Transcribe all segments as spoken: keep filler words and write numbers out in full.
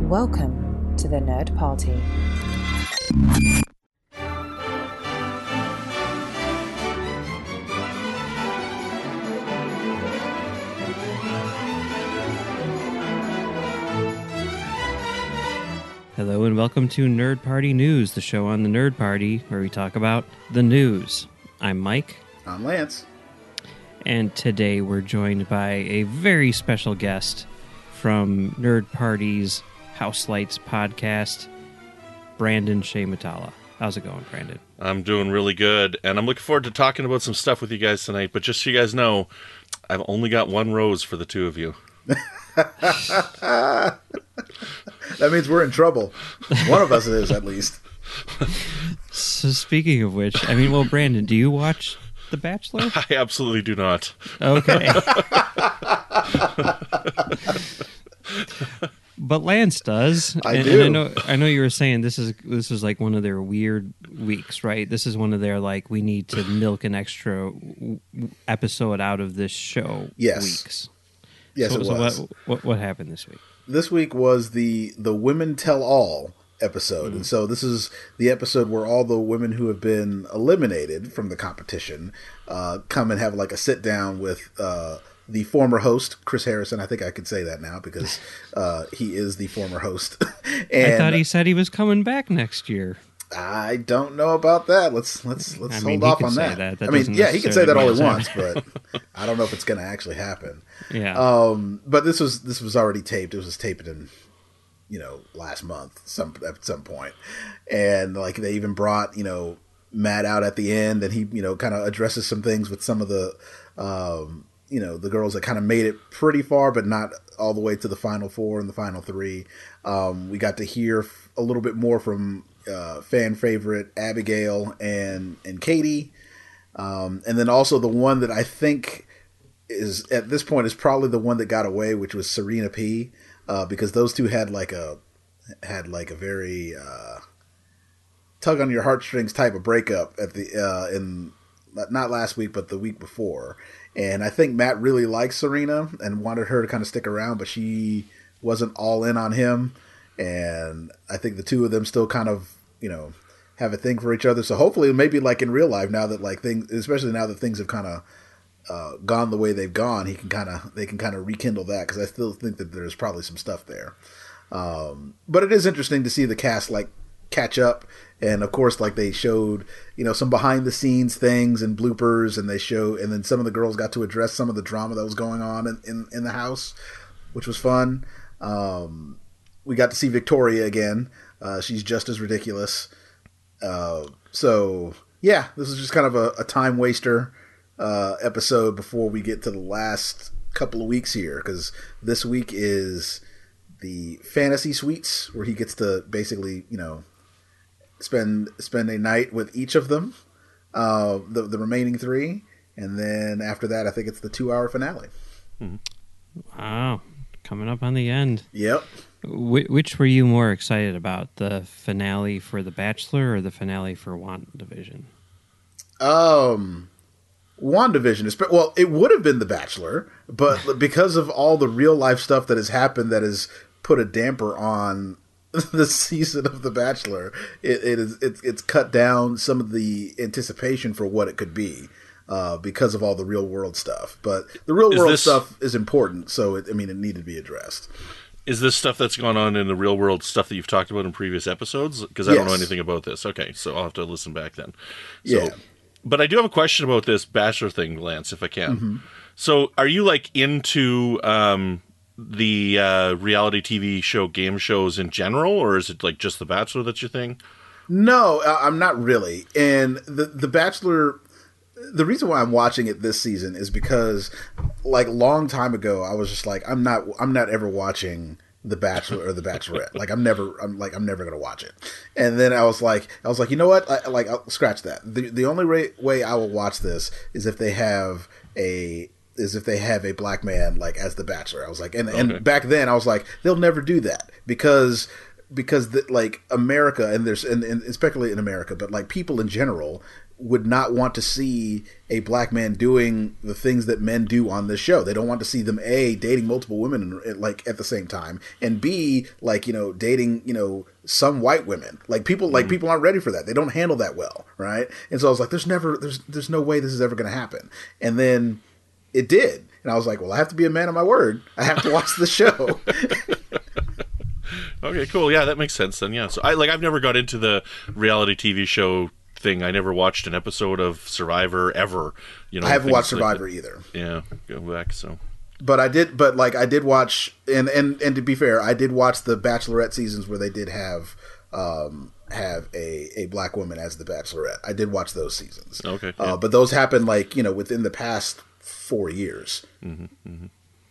Welcome to the Nerd Party. Hello and welcome to Nerd Party News, the show on the Nerd Party where we talk about the news. I'm Mike. I'm Lance. And today we're joined by a very special guest from Nerd Party's House Lights podcast, Brandon Shea Matala. How's it going, Brandon? I'm doing really good, and I'm looking forward to talking about some stuff with you guys tonight, but just so you guys know, I've only got one rose for the two of you. That means we're in trouble. One of us is, at least. So speaking of which, I mean, well, Brandon, do you watch The Bachelor? I absolutely do not. Okay. But Lance does. I and, do. And I know. I know you were saying this is this is like one of their weird weeks, right? This is one of their like we need to milk an extra w- episode out of this show Yes. weeks. Yes, so, it so was. what, what what happened this week? This week was the the Women Tell All episode. Mm. And so this is the episode where all the women who have been eliminated from the competition uh, come and have like a sit down with uh, the former host, Chris Harrison. I think I could say that now because uh, he is the former host. And I thought he said he was coming back next year. I don't know about that. Let's let's let's I hold mean, he off could on say that. that. That I mean, doesn't yeah, he can say that all he necessarily wants, but I don't know if it's going to actually happen. Yeah. Um, but this was this was already taped. It was taped in, you know, last month some at some point, and like they even brought you know Matt out at the end, and he you know kind of addresses some things with some of the um, you know the girls that kind of made it pretty far, but not all the way to the final four and the final three. Um, we got to hear a little bit more from uh, fan favorite Abigail and and Katie, um, and then also the one that I think is at this point is probably the one that got away, which was Serena P, uh, because those two had like a had like a very uh, tug on your heartstrings type of breakup at the uh, in not last week but the week before, and I think Matt really liked Serena and wanted her to kind of stick around, but she wasn't all in on him, and I think the two of them still kind of you know have a thing for each other. So hopefully maybe like in real life now that like things, especially now that things have kind of Uh, gone the way they've gone, he can kind of they can kind of rekindle that, because I still think that there's probably some stuff there. Um, but it is interesting to see the cast like catch up, and of course, like they showed you know some behind the scenes things and bloopers, and they show, and then some of the girls got to address some of the drama that was going on in in, in the house, which was fun. Um, we got to see Victoria again. Uh, she's just as ridiculous. Uh, so yeah, this is just kind of a, a time waster. Uh, episode before we get to the last couple of weeks here, because this week is the fantasy suites where he gets to basically you know spend spend a night with each of them, uh, the the remaining three, and then after that I think it's the two hour finale. Wow, coming up on the end. Yep. Wh- which were you more excited about, the finale for The Bachelor or the finale for WandaVision? Um. WandaVision is well, it would have been The Bachelor, but because of all the real life stuff that has happened that has put a damper on the season of The Bachelor, it, it is it's it's cut down some of the anticipation for what it could be uh, because of all the real world stuff. But the real Is world this- stuff is important, so it, I mean, it needed to be addressed. Is this stuff that's gone on in the real world stuff that you've talked about in previous episodes? Because I don't know Yes. anything about this. Okay, so I'll have to listen back then. So, Yeah. But I do have a question about this Bachelor thing, Lance, if I can. Mm-hmm. So are you like into um, the uh, reality T V show game shows in general, or is it like just The Bachelor that's your thing? No, I- I'm not really. And the the Bachelor, the reason why I'm watching it this season is because, like, long time ago, I was just like, I'm not, I'm not ever watching The Bachelor or The Bachelorette. Like, I'm never, I'm like, I'm never gonna watch it. And then I was like, I was like, you know what? I, like, I'll scratch that. The the only way, way I will watch this is if they have a. is if they have a black man like as the Bachelor. I was like, and, Okay. and back then I was like, they'll never do that because because the, like America and there's and, and especially in America, but like people in general would not want to see a black man doing the things that men do on this show. They don't want to see them A, dating multiple women like at the same time, and B, like, you know, dating, you know, some white women. Like people like mm. people aren't ready for that. They don't handle that well, right? And so I was like, there's never there's there's no way this is ever going to happen. And then it did. And I was like, well, I have to be a man of my word. I have to watch the show. Okay, cool. Yeah, that makes sense then. Yeah. So I like I've never got into the reality T V show thing. I never watched an episode of Survivor ever. You know, I haven't watched Survivor like either. Yeah, go back. So, but I did. But like I did watch, and and and to be fair, I did watch the Bachelorette seasons where they did have um, have a a black woman as the Bachelorette. I did watch those seasons. Okay, yeah. uh, but those happened like you know within the past four years. Mm-hmm, mm-hmm.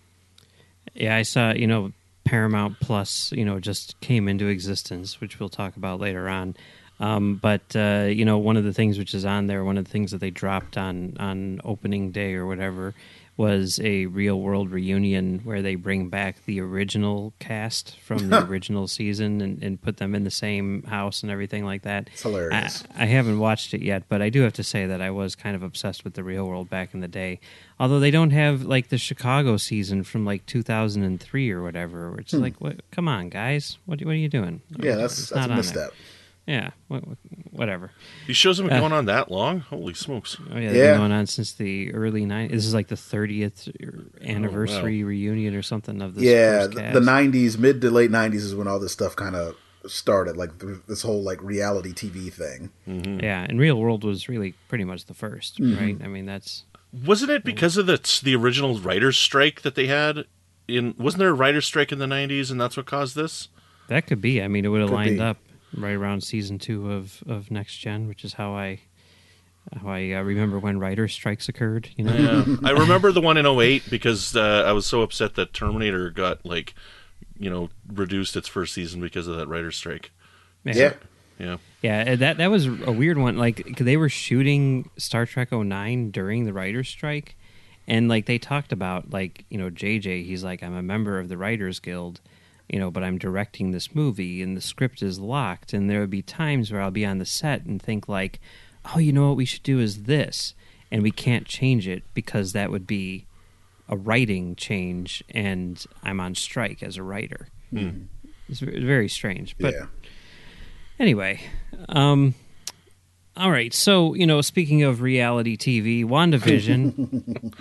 Yeah, I saw. You know, Paramount Plus. You know, just came into existence, which we'll talk about later on. Um, but, uh, you know, one of the things which is on there, one of the things that they dropped on, on opening day or whatever was a real world reunion where they bring back the original cast from the original season and, and put them in the same house and everything like that. It's hilarious. I, I haven't watched it yet, but I do have to say that I was kind of obsessed with the real world back in the day. Although they don't have, like, the Chicago season from, like, two thousand three or whatever. It's hmm. like, what, come on, guys. What, what are you doing? Yeah, that's, that's a misstep. Yeah, whatever. These shows have been uh, going on that long? Holy smokes. Oh, yeah, they've yeah. been going on since the early nineties. This is like the thirtieth anniversary oh, wow. reunion or something of this Yeah, first cast. The nineties, mid to late nineties is when all this stuff kind of started, like this whole like reality T V thing. Mm-hmm. Yeah, and Real World was really pretty much the first, mm-hmm. right? I mean, that's... Wasn't it because of the the original writer's strike that they had? in? Wasn't there a writer's strike in the nineties and that's what caused this? That could be. I mean, it would have could lined be. up right around season two of, of Next Gen, which is how I how I uh, remember when writer strikes occurred. You know, yeah. I remember the one in oh eight because uh, I was so upset that Terminator got like, you know, reduced its first season because of that writer strike. Yeah, yeah, yeah. yeah that that was a weird one. Like they were shooting Star Trek oh nine during the writer strike, and like they talked about like you know J J. He's like, I'm a member of the Writers Guild. You know, but I'm directing this movie and the script is locked, and there would be times where I'll be on the set and think like, oh, you know what we should do is this, and we can't change it because that would be a writing change, and I'm on strike as a writer. Mm-hmm. It's very strange, but yeah. Anyway, um, all right. So you know, speaking of reality T V, WandaVision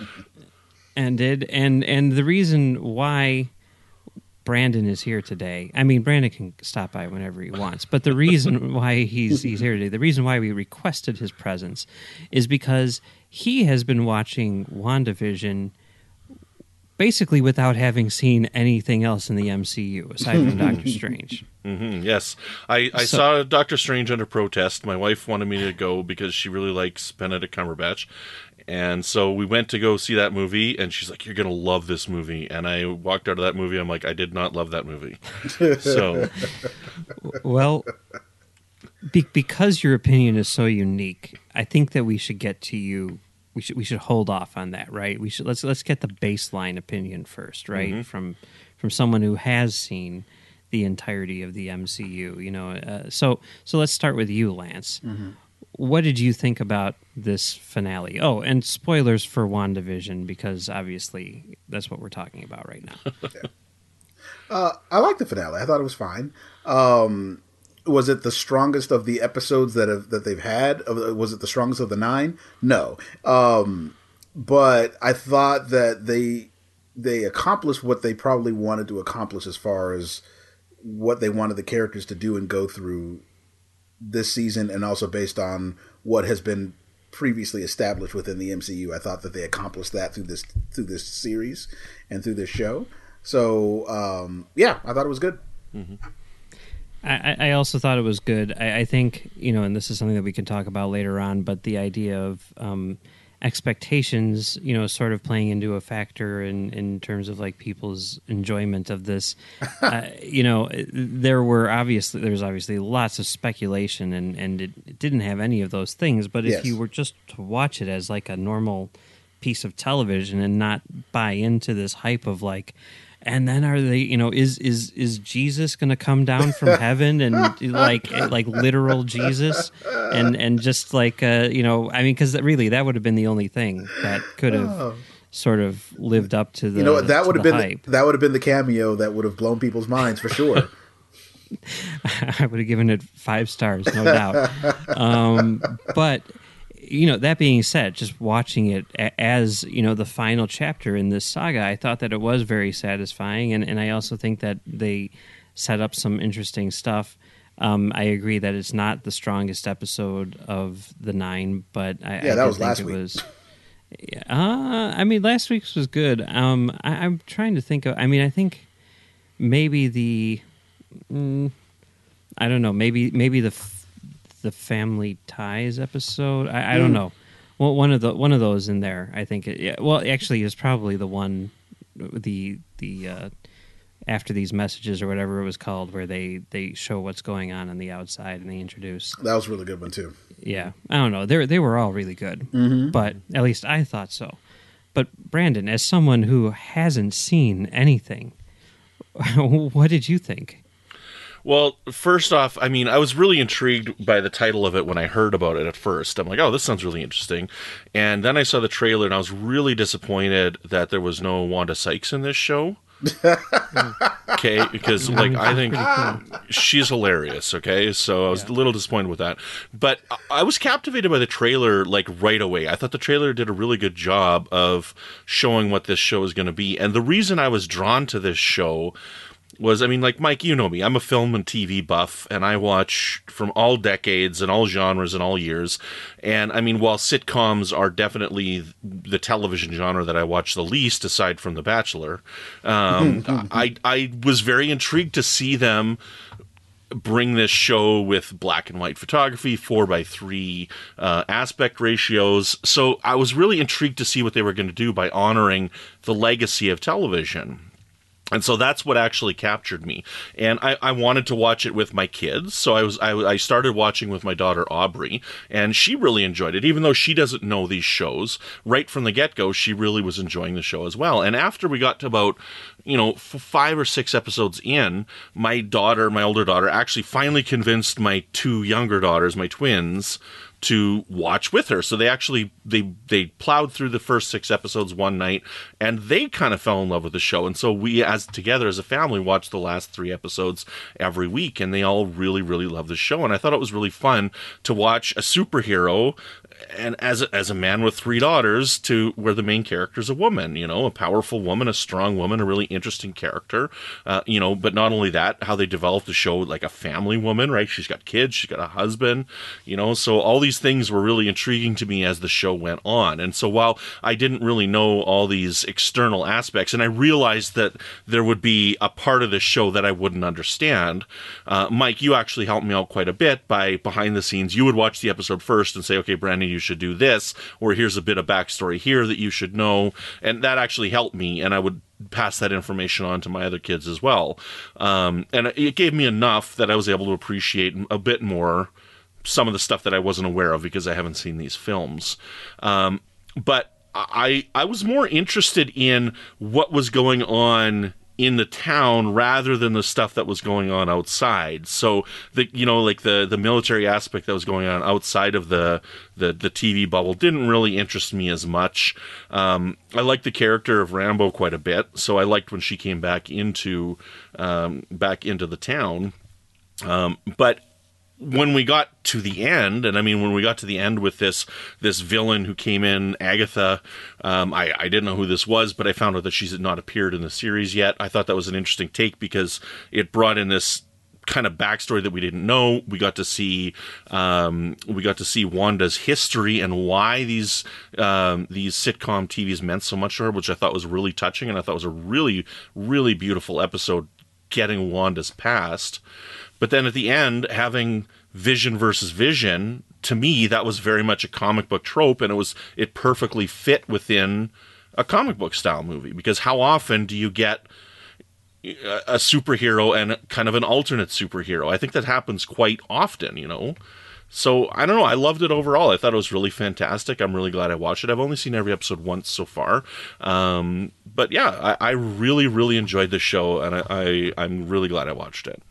ended, and and the reason why Brandon is here today. I mean, Brandon can stop by whenever he wants, but the reason why he's he's here today, the reason why we requested his presence, is because he has been watching WandaVision basically without having seen anything else in the M C U aside from Doctor Strange. Mm-hmm, yes, I, I So- saw Doctor Strange under protest. My wife wanted me to go because she really likes Benedict Cumberbatch. And so we went to go see that movie, and she's like, you're going to love this movie. And I walked out of that movie, I'm like, I did not love that movie. So, Well, be- because your opinion is so unique, I think that we should get to you. We should we should hold off on that, right? We should let's let's get the baseline opinion first, right? Mm-hmm. From from someone who has seen the entirety of the M C U, you know. Uh, so so let's start with you, Lance. Mm-hmm. What did you think about this finale? Oh, and spoilers for WandaVision, because obviously that's what we're talking about right now. uh, I like the finale. I thought it was fine. Um, was it the strongest of the episodes that have that they've had? Was it the strongest of the nine? No. Um, but I thought that they they accomplished what they probably wanted to accomplish as far as what they wanted the characters to do and go through this season, and also based on what has been previously established within the M C U. I thought that they accomplished that through this through this series and through this show. So um, yeah, I thought it was good. Mm-hmm. I, I also thought it was good. I, I think, you know, and this is something that we can talk about later on, but the idea of um, expectations, you know, sort of playing into a factor in, in terms of like people's enjoyment of this. uh, you know, there were obviously, there was obviously lots of speculation, and, and it, it didn't have any of those things. But if Yes. you were just to watch it as like a normal piece of television and not buy into this hype of like, and then are they, you know, is is is Jesus going to come down from heaven and like like literal Jesus, and and just like uh, you know, I mean, because really that would have been the only thing that could have oh. sort of lived up to the you know that would have been hype. The, that would have been the cameo that would have blown people's minds for sure. I would have given it five stars, no doubt. Um, but you know, that being said, just watching it as, you know, the final chapter in this saga, I thought that it was very satisfying, and, and I also think that they set up some interesting stuff. Um, I agree that it's not the strongest episode of the nine, but I, yeah, I that was think last it week. Was, uh, I mean, last week's was good. Um, I, I'm trying to think of. I mean, I think maybe the. Mm, I don't know. Maybe maybe the. the Family Ties episode. I, I don't know. Well, one of the one of those in there. I think. It, yeah, well, actually, it's probably the one, the the uh, After These Messages or whatever it was called, where they they show what's going on on the outside and they introduce. That was a really good one too. Yeah, I don't know. They they were all really good, mm-hmm. but at least I thought so. But Brandon, as someone who hasn't seen anything, what did you think? Well, first off, I mean, I was really intrigued by the title of it when I heard about it at first. I'm like, oh, this sounds really interesting. And then I saw the trailer, and I was really disappointed that there was no Wanda Sykes in this show. Okay, because, like, I think she's hilarious, okay? So I was yeah. a little disappointed with that. But I was captivated by the trailer, like, right away. I thought the trailer did a really good job of showing what this show is going to be. And the reason I was drawn to this show was, I mean, like, Mike, you know me. I'm a film and T V buff, and I watch from all decades and all genres and all years. And, I mean, while sitcoms are definitely the television genre that I watch the least, aside from The Bachelor, um, I, I was very intrigued to see them bring this show with black and white photography, four by three uh, aspect ratios. So I was really intrigued to see what they were going to do by honoring the legacy of television. And so that's what actually captured me. And I, I wanted to watch it with my kids. So I was I, I started watching with my daughter Aubrey, and she really enjoyed it. Even though she doesn't know these shows, right from the get-go, she really was enjoying the show as well. And after we got to about, you know, f- five or six episodes in, my daughter, my older daughter, actually finally convinced my two younger daughters, my twins, to watch with her. So they actually, they they plowed through the first six episodes one night, and they kind of fell in love with the show. And so we, as together as a family, watched the last three episodes every week, and they all really, really love the show. And I thought it was really fun to watch a superhero, and as a, as a man with three daughters, to where the main character is a woman, you know, a powerful woman, a strong woman, a really interesting character, uh, you know, but not only that, how they developed the show like a family woman, right? She's got kids, she's got a husband, you know, so all these things were really intriguing to me as the show went on. And so while I didn't really know all these external aspects, and I realized that there would be a part of this show that I wouldn't understand, uh, Mike, you actually helped me out quite a bit by behind the scenes. You would watch the episode first and say, okay, Brandon, you should do this, or here's a bit of backstory here that you should know. And that actually helped me, and I would pass that information on to my other kids as well. Um, and it gave me enough that I was able to appreciate a bit more some of the stuff that I wasn't aware of because I haven't seen these films. Um, but I I was more interested in what was going on in the town rather than the stuff that was going on outside. So the, you know, like the, the military aspect that was going on outside of the, the, the T V bubble didn't really interest me as much. Um, I liked the character of Rambo quite a bit. So I liked when she came back into, um, back into the town. Um, but when we got to the end, and I mean, when we got to the end with this this villain who came in, Agatha, um, I, I didn't know who this was, but I found out that she's not appeared in the series yet. I thought that was an interesting take because it brought in this kind of backstory that we didn't know. We got to see um, we got to see Wanda's history and why these um, these sitcom T Vs meant so much to her, which I thought was really touching, and I thought was a really, really beautiful episode getting Wanda's past. But then at the end, having Vision versus Vision, to me, that was very much a comic book trope, and it was it perfectly fit within a comic book style movie. Because how often do you get a superhero and kind of an alternate superhero? I think that happens quite often, you know. So, I don't know. I loved it overall. I thought it was really fantastic. I'm really glad I watched it. I've only seen every episode once so far. Um, but yeah, I, I really, really enjoyed the show, and I, I, I'm really glad I watched it.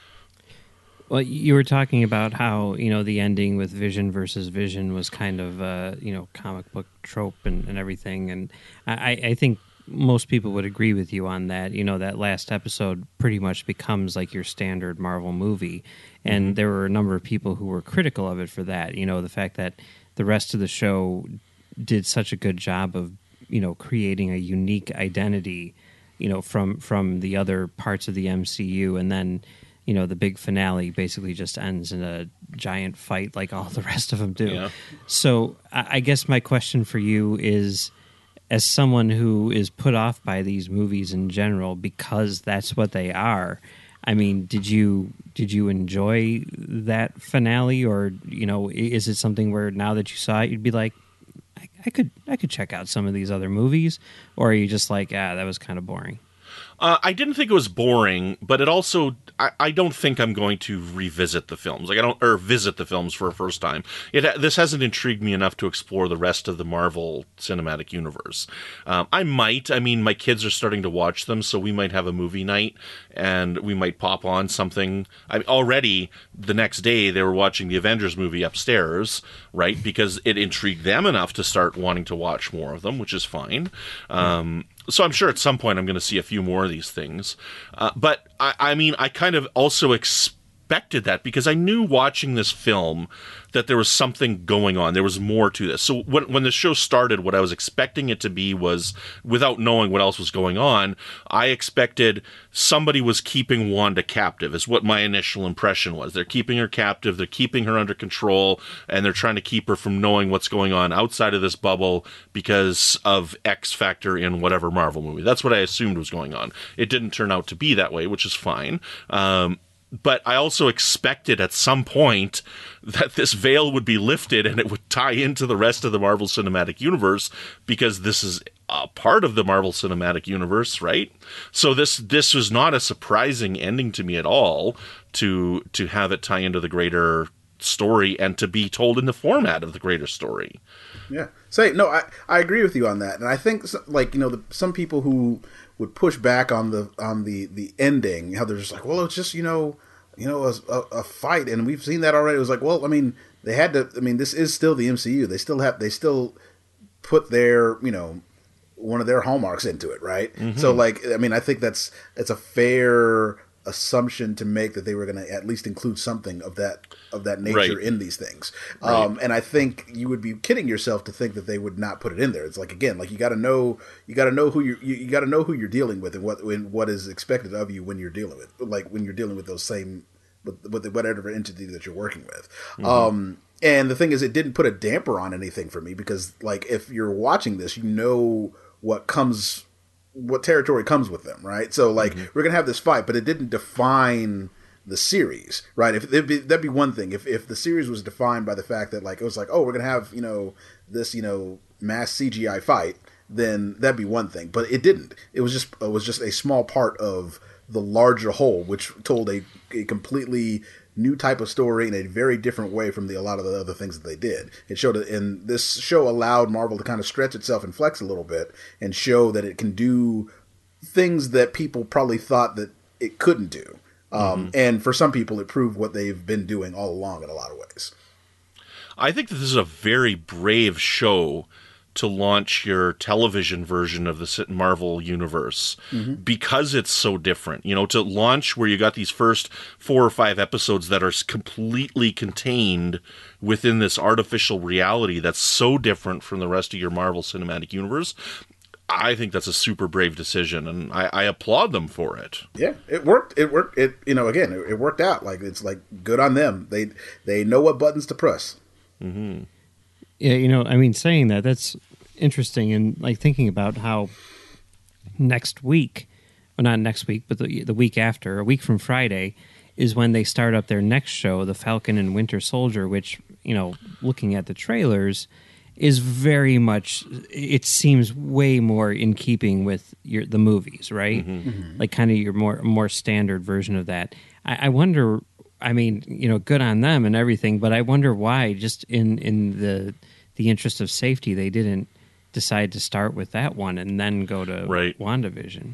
Well, you were talking about how, you know, the ending with Vision versus Vision was kind of, uh, you know, comic book trope and, and everything. And I, I think most people would agree with you on that. You know, that last episode pretty much becomes like your standard Marvel movie. And mm-hmm. there were a number of people who were critical of it for that. You know, the fact that the rest of the show did such a good job of, you know, creating a unique identity, you know, from, from the other parts of the M C U. And then, you know, the big finale basically just ends in a giant fight like all the rest of them do. Yeah. So I, I guess my question for you is, as someone who is put off by these movies in general because that's what they are, I mean, did you did you enjoy that finale, or, you know, is it something where now that you saw it, you'd be like, I, I could I could check out some of these other movies, or are you just like, ah, that was kind of boring? Uh, I didn't think it was boring, but it also, I, I don't think I'm going to revisit the films. Like I don't, or visit the films for a first time. It This hasn't intrigued me enough to explore the rest of the Marvel Cinematic Universe. Um, I might, I mean, my kids are starting to watch them, so we might have a movie night, and we might pop on something. I already, the next day, they were watching the Avengers movie upstairs, right? Because it intrigued them enough to start wanting to watch more of them, which is fine. Um, So I'm sure at some point I'm going to see a few more of these things. Uh, but, I, I mean, I kind of also expected that because I knew watching this film that there was something going on. There was more to this. So when, when the show started, what I was expecting it to be was, without knowing what else was going on, I expected somebody was keeping Wanda captive, is what my initial impression was. They're keeping her captive, they're keeping her under control, and they're trying to keep her from knowing what's going on outside of this bubble because of X factor in whatever Marvel movie. That's what I assumed was going on. It didn't turn out to be that way, which is fine. Um, But I also expected at some point that this veil would be lifted and it would tie into the rest of the Marvel Cinematic Universe, because this is a part of the Marvel Cinematic Universe, right? So this this was not a surprising ending to me at all, to to have it tie into the greater story and to be told in the format of the greater story. Yeah. Say, no, I, I agree with you on that. And I think, like, you know, the, some people who would push back on the on the, the ending, how they're just like, well, it's just, you know, you know, a, a, a fight, and we've seen that already. It was like, well, I mean, they had to, I mean, this is still the M C U. They still have, they still put their, you know, one of their hallmarks into it, right? Mm-hmm. So, like, I mean, I think that's, that's a fair assumption to make, that they were going to at least include something of that of that nature right. in these things. Right. Um, and I think you would be kidding yourself to think that they would not put it in there. It's like, again, like you got to know, you got to know who you're, you, you got to know who you're dealing with, and what and what is expected of you when you're dealing with, like when you're dealing with those same, with, with whatever entity that you're working with. Mm-hmm. Um, and the thing is, it didn't put a damper on anything for me, because like if you're watching this, you know what comes, what territory comes with them, right? So like mm-hmm. we're gonna have this fight, but it didn't define the series, right? If it'd be, that'd be one thing. If if the series was defined by the fact that like it was like, oh, we're gonna have, you know, this, you know, mass C G I fight, then that'd be one thing. But it didn't. It was just it was just a small part of the larger whole, which told a, a completely new type of story in a very different way from the a lot of the other things that they did. It showed it, and this show allowed Marvel to kind of stretch itself and flex a little bit and show that it can do things that people probably thought that it couldn't do. Um, mm-hmm. And for some people, it proved what they've been doing all along in a lot of ways. I think that this is a very brave show to launch your television version of the Marvel universe, mm-hmm. because it's so different. You know, to launch where you got these first four or five episodes that are completely contained within this artificial reality that's so different from the rest of your Marvel Cinematic Universe. I think that's a super brave decision, and I, I applaud them for it. Yeah, it worked. It worked. It you know again, it, it worked out. Like it's like good on them. They they know what buttons to press. Mm-hmm. Yeah, you know, I mean, saying that, that's interesting, and like thinking about how next week, well, not next week, but the the week after, a week from Friday, is when they start up their next show, The Falcon and Winter Soldier, which, you know, looking at the trailers, is very much, it seems way more in keeping with your the movies, right? Mm-hmm. Mm-hmm. Like kind of your more more standard version of that. I, I wonder I mean, you know, good on them and everything, but I wonder why, just in, in the the interest of safety, they didn't decide to start with that one and then go to right. WandaVision.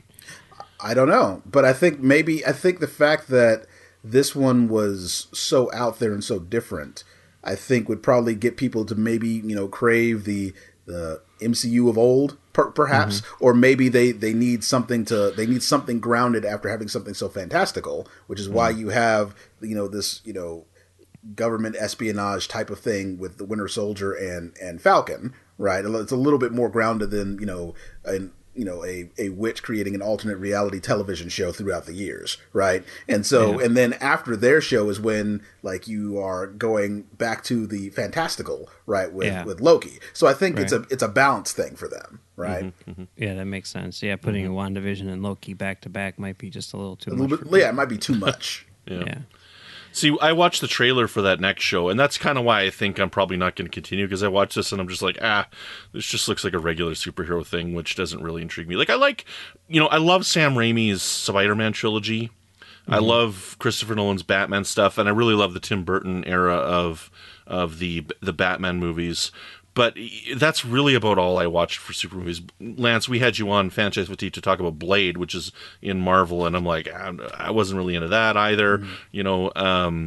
I don't know, but I think maybe I think the fact that this one was so out there and so different, I think would probably get people to maybe, you know, crave the the M C U of old, per- perhaps, mm-hmm. or maybe they, they need something to they need something grounded after having something so fantastical, which is mm-hmm. why you have, you know, this, you know, government espionage type of thing with the Winter Soldier and, and Falcon, right? It's a little bit more grounded than, you know, an, you know, a, a witch creating an alternate reality television show throughout the years, right? And so, yeah. and then after their show is when, like, you are going back to the fantastical, right, with, yeah. with Loki. So I think right. it's a it's a balance thing for them, right? Mm-hmm, mm-hmm. Yeah, that makes sense. Yeah, putting mm-hmm. a WandaVision and Loki back to back might be just a little too a much. Little bit, yeah, it might be too much. yeah. yeah. See, I watched the trailer for that next show, and that's kind of why I think I'm probably not going to continue, because I watched this and I'm just like, ah, this just looks like a regular superhero thing, which doesn't really intrigue me. Like, I like, you know, I love Sam Raimi's Spider-Man trilogy. Mm-hmm. I love Christopher Nolan's Batman stuff, and I really love the Tim Burton era of of the the Batman movies. But that's really about all I watched for super movies. Lance, we had you on Franchise Fatigue to talk about Blade, which is in Marvel, and I'm like, I wasn't really into that either. Mm-hmm. You know, um,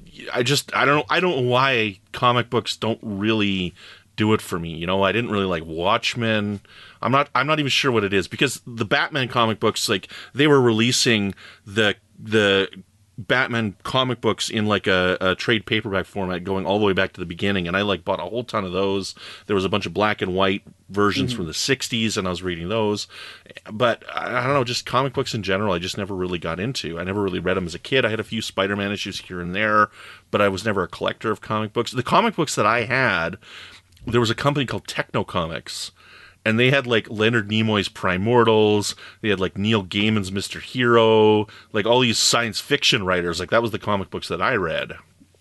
I just, I don't know, I don't know why comic books don't really do it for me. You know, I didn't really like Watchmen. I'm not, I'm not even sure what it is, because the Batman comic books, like, they were releasing the the. Batman comic books in like a, a trade paperback format going all the way back to the beginning, and I like bought a whole ton of those. There was a bunch of black and white versions mm-hmm. from the sixties, and I was reading those. But I don't know, just comic books in general I just never really got into. I never really read them as a kid. I had a few Spider-Man issues here and there, but I was never a collector of comic books. The comic books that I had, there was a company called Techno Comics, and they had, like, Leonard Nimoy's Primortals. They had, like, Neil Gaiman's Mister Hero. Like, all these science fiction writers. Like, that was the comic books that I read.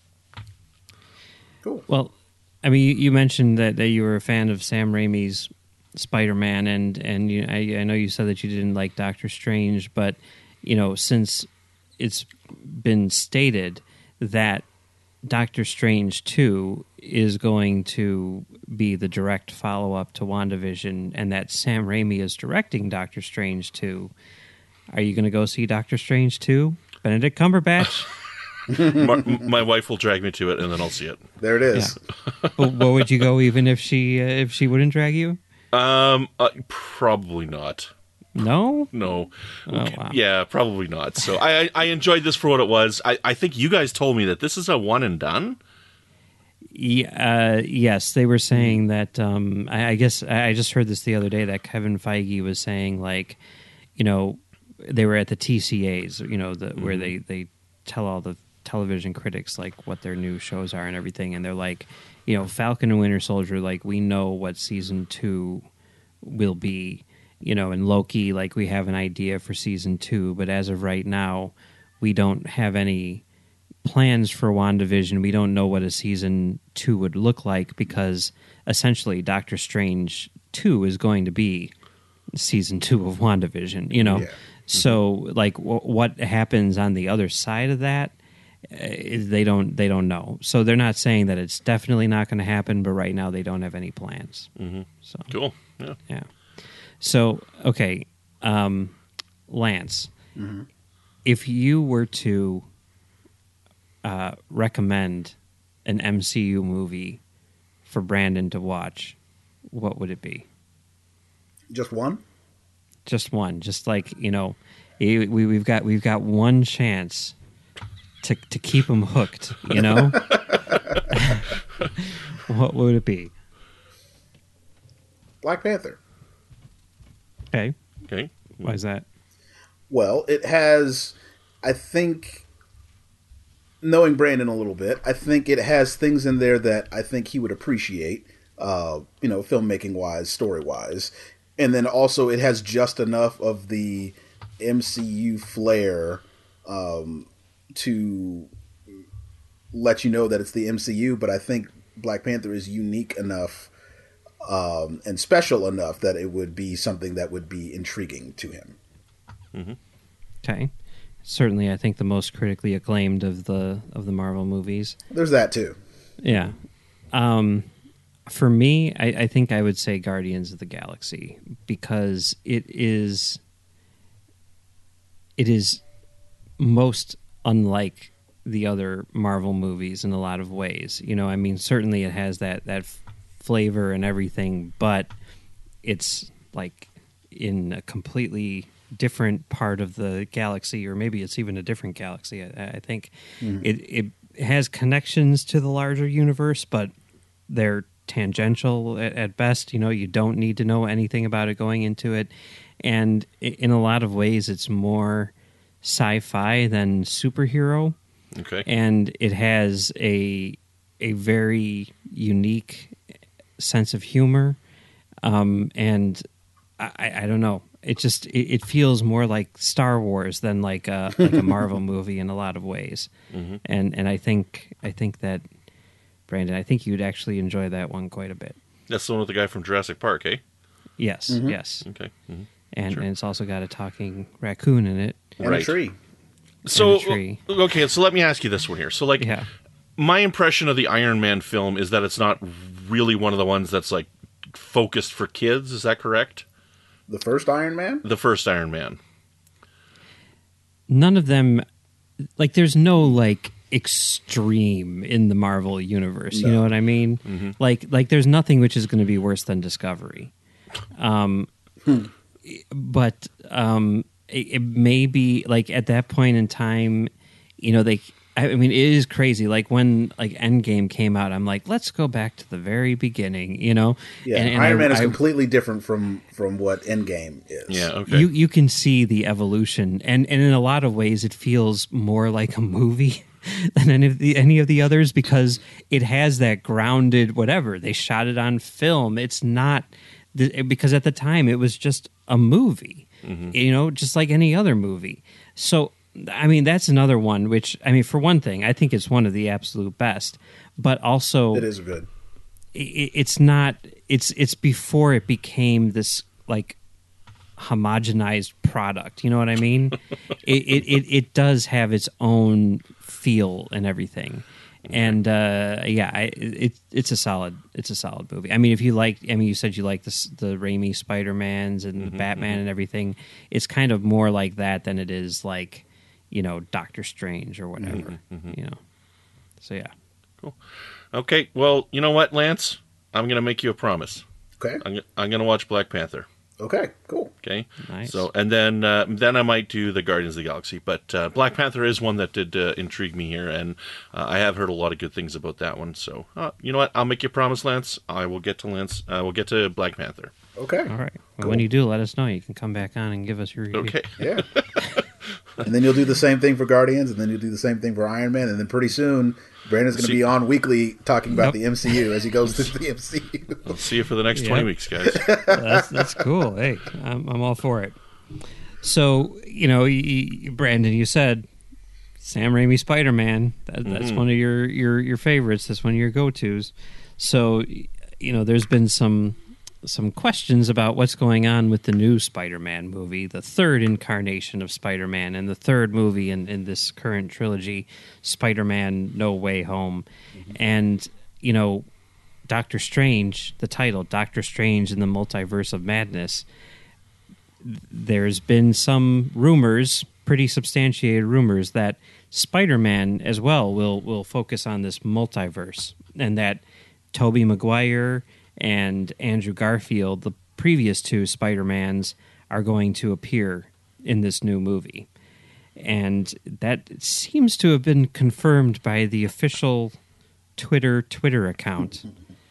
Cool. Well, I mean, you, you mentioned that, that you were a fan of Sam Raimi's Spider-Man, and, and you, I, I know you said that you didn't like Doctor Strange, but, you know, since it's been stated that Doctor Strange two is going to be the direct follow-up to WandaVision, and that Sam Raimi is directing Doctor Strange two. Are you going to go see Doctor Strange two? Benedict Cumberbatch? my, my wife will drag me to it, and then I'll see it. There it is. Yeah. Well, well, would you go even if she uh, if she wouldn't drag you? Um, uh, probably not. No? No. Oh, wow. Yeah, probably not. So I, I enjoyed this for what it was. I, I think you guys told me that this is a one and done. Yeah, uh, yes, they were saying that. Um, I, I guess I just heard this the other day that Kevin Feige was saying, like, you know, they were at the T C As, you know, the, mm-hmm. where they, they tell all the television critics, like, what their new shows are and everything, and they're like, you know, Falcon and Winter Soldier, like, we know what season two will be. You know, and Loki, like, we have an idea for season two, but as of right now, we don't have any plans for WandaVision. We don't know what a season two would look like, because essentially Doctor Strange two is going to be season two of WandaVision, you know? Yeah. So, like, w- what happens on the other side of that, uh, they don't they don't know. So they're not saying that it's definitely not going to happen, but right now they don't have any plans. Mm-hmm. So cool. Yeah. Yeah. So, okay, um, Lance, mm-hmm. if you were to uh, recommend an M C U movie for Brandon to watch, what would it be? Just one? Just one. Just like, you know, we, we've got we've got one chance to to keep him hooked, you know? What would it be? Black Panther. Okay. Okay. Why is that? Well, it has, I think, knowing Brandon a little bit, I think it has things in there that I think he would appreciate, uh, you know, filmmaking wise, story wise. And then also it has just enough of the M C U flair um, to let you know that it's the M C U. But I think Black Panther is unique enough Um, and special enough that it would be something that would be intriguing to him. Mm-hmm. Okay. certainly, I think, the most critically acclaimed of the of the Marvel movies. There's that too. Yeah. Um, for me, I, I think I would say Guardians of the Galaxy, because it is it is most unlike the other Marvel movies in a lot of ways. You know, I mean, certainly it has that that f- flavor and everything, but it's like in a completely different part of the galaxy, or maybe it's even a different galaxy. I, I think mm. it it has connections to the larger universe, but they're tangential at, at best. You know, you don't need to know anything about it going into it, and in a lot of ways, it's more sci-fi than superhero. Okay, and it has a a very unique sense of humor, um, and I, I don't know. It just it, it feels more like Star Wars than like a like a Marvel movie in a lot of ways, mm-hmm. and and I think I think that Brandon, I think you'd actually enjoy that one quite a bit. That's the one with the guy from Jurassic Park, eh? Yes, mm-hmm. yes. Okay, mm-hmm. and sure. and it's also got a talking raccoon in it, and right. a tree. So and a tree. Okay, so let me ask you this one here. So like, yeah. my impression of the Iron Man film is that it's not really one of the ones that's like focused for kids. Is that correct? The first Iron Man? The first Iron Man. None of them, like, there's no, like, extreme in the Marvel universe. No. You know what I mean? Mm-hmm. Like, like there's nothing which is going to be worse than Discovery. Um, hmm. But um, it, it may be, like, at that point in time, you know, they... I mean, it is crazy. Like when like Endgame came out, I'm like, let's go back to the very beginning, you know? Yeah, and, and Iron I, Man is I, completely different from, from what Endgame is. Yeah, okay. You you can see the evolution, and, and in a lot of ways, it feels more like a movie than any of the any of the others, because it has that grounded whatever. They shot it on film. It's not because at the time it was just a movie, mm-hmm. you know, just like any other movie. So. I mean, that's another one, which, I mean, for one thing, I think it's one of the absolute best, but also... It is good. It, it's not, it's it's before it became this, like, homogenized product, you know what I mean? it, it, it, it does have its own feel and everything. And, uh, yeah, I, it, it's a solid, it's a solid movie. I mean, if you like, I mean, you said you like the, the Raimi Spider-Mans and mm-hmm, the Batman mm-hmm. and everything. It's kind of more like that than it is like... you know, Doctor Strange or whatever, mm-hmm. you know. So, yeah. Cool. Okay, well, you know what, Lance? I'm going to make you a promise. Okay. I'm, I'm going to watch Black Panther. Okay, cool. Okay. Nice. So, and then uh, then I might do the Guardians of the Galaxy. But uh, Black Panther is one that did uh, intrigue me here, and uh, I have heard a lot of good things about that one. So, uh, you know what? I'll make you a promise, Lance. I will get to Lance. Uh, we'll get to Black Panther. Okay. All right. Well, cool. When you do, let us know. You can come back on and give us your review. Okay. Yeah. And then you'll do the same thing for Guardians, and then you'll do the same thing for Iron Man, and then pretty soon Brandon's going to be on weekly talking about yep. the M C U as he goes through the M C U. I'll see you for the next yep. twenty weeks, guys. that's that's cool. Hey, I'm, I'm all for it. So, you know, you, Brandon, you said Sam Raimi Spider-Man. That, that's mm-hmm. one of your, your, your favorites. That's one of your go-tos. So, you know, there's been some... some questions about what's going on with the new Spider-Man movie, the third incarnation of Spider-Man, and the third movie in, in this current trilogy, Spider-Man No Way Home. Mm-hmm. And, you know, Doctor Strange, the title, Doctor Strange in the Multiverse of Madness, there's been some rumors, pretty substantiated rumors, that Spider-Man as well will, will focus on this multiverse, and that Tobey Maguire and Andrew Garfield, the previous two Spider-Mans, are going to appear in this new movie. And that seems to have been confirmed by the official Twitter Twitter account.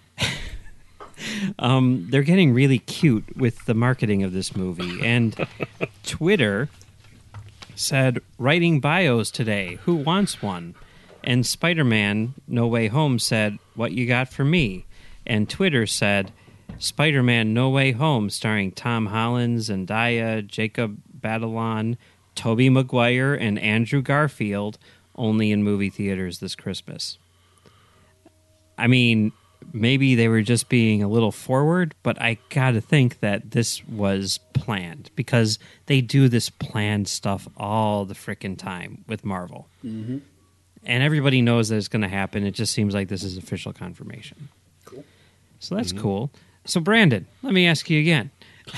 um, they're getting really cute with the marketing of this movie. And Twitter said, writing bios today, who wants one? And Spider-Man No Way Home said, what you got for me? And Twitter said, Spider-Man No Way Home, starring Tom Holland, Zendaya, Jacob Batalon, Tobey Maguire, and Andrew Garfield, only in movie theaters this Christmas. I mean, maybe they were just being a little forward, but I gotta think that this was planned because they do this planned stuff all the frickin' time with Marvel. Mm-hmm. And everybody knows that it's going to happen. It just seems like this is official confirmation. Cool. So that's Mm-hmm. cool. So, Brandon, let me ask you again.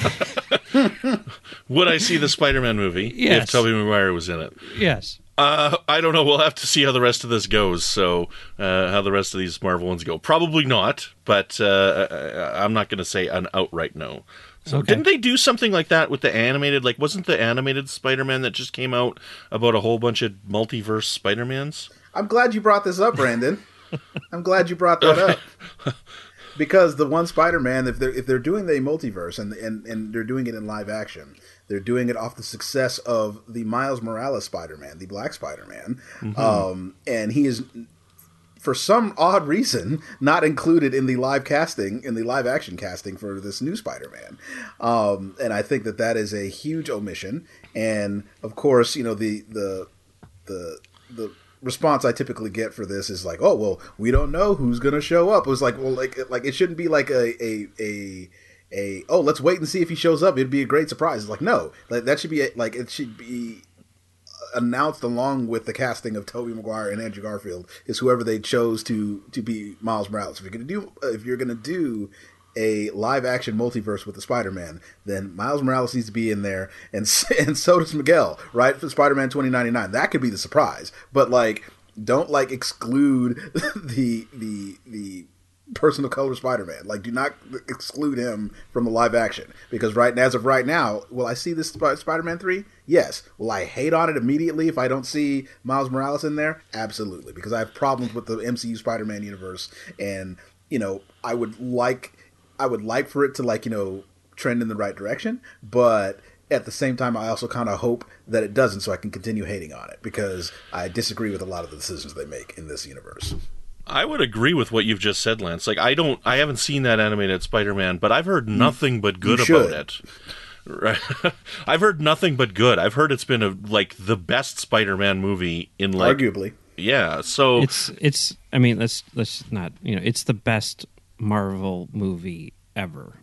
Would I see the Spider-Man movie Yes. if Tobey Maguire was in it? Yes. Uh, I don't know. We'll have to see how the rest of this goes. So, uh, how the rest of these Marvel ones go. Probably not, but uh, I- I'm not going to say an outright no. So, Okay. didn't they do something like that with the animated? Like, wasn't the animated Spider-Man that just came out about a whole bunch of multiverse Spider-Mans? I'm glad you brought this up, Brandon. I'm glad you brought that up. Because the one Spider-Man, if they're if they're doing the multiverse and, and and they're doing it in live action, they're doing it off the success of the Miles Morales Spider-Man, the Black Spider-Man, Mm-hmm. um, and he is, for some odd reason, not included in the live casting, in the live action casting for this new Spider-Man. Um, and I think that that is a huge omission. And of course, you know, the the the the response I typically get for this is like, oh, well, we don't know who's going to show up. It was like, well, like like it shouldn't be like a a a a oh, let's wait and see if he shows up. It'd be a great surprise. It's like, no, like that should be a, like it should be announced along with the casting of Tobey Maguire and Andrew Garfield is whoever they chose to to be Miles Morales. If you're gonna do if you're gonna do a live action multiverse with the Spider-Man, then Miles Morales needs to be in there, and and so does Miguel, right? For Spider-Man twenty ninety-nine, that could be the surprise. But like, don't like exclude the the the person of color Spider-Man. Like, do not exclude him from the live action, because right as of right now, will I see this Sp- Spider-Man three? Yes. Will I hate on it immediately if I don't see Miles Morales in there? Absolutely, because I have problems with the M C U Spider-Man universe, and you know, I would like I would like for it to like you know trend in the right direction, but at the same time, I also kind of hope that it doesn't, so I can continue hating on it, because I disagree with a lot of the decisions they make in this universe. I would agree with what you've just said, Lance. Like, I don't, I haven't seen that animated Spider-Man, but I've heard nothing but good you about should. it. Right? I've heard nothing but good. I've heard it's been a like the best Spider-Man movie in like Arguably. yeah. So It's, it's, I mean, let's, let's not, you know, it's the best Marvel movie ever.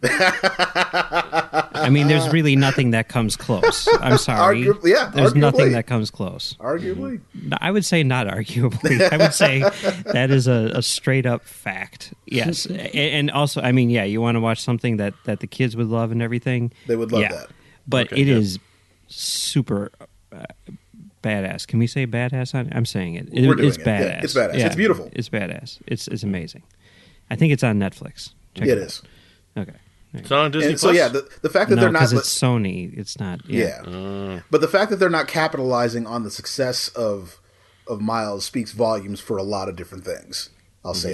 I mean, there's really nothing that comes close. I'm sorry. Arguably, yeah, There's arguably. nothing that comes close. Arguably. No, I would say not arguably. I would say that is a, a straight up fact. Yes. A- and also, I mean, yeah, you want to watch something that, that the kids would love and everything. They would love yeah. that. But Okay, it yeah. is super uh, badass. Can we say badass on it? I'm saying it. it We're doing it's it. badass. Yeah, it's badass. It's beautiful. It's badass. It's it's amazing. I think it's on Netflix. Check Yeah, it out. is. Okay. it's not on Disney And so Plus? yeah, the, the fact that No, they're not because it's Sony. It's not. Yeah. yeah, but the fact that they're not capitalizing on the success of of Miles speaks volumes for a lot of different things. I'll say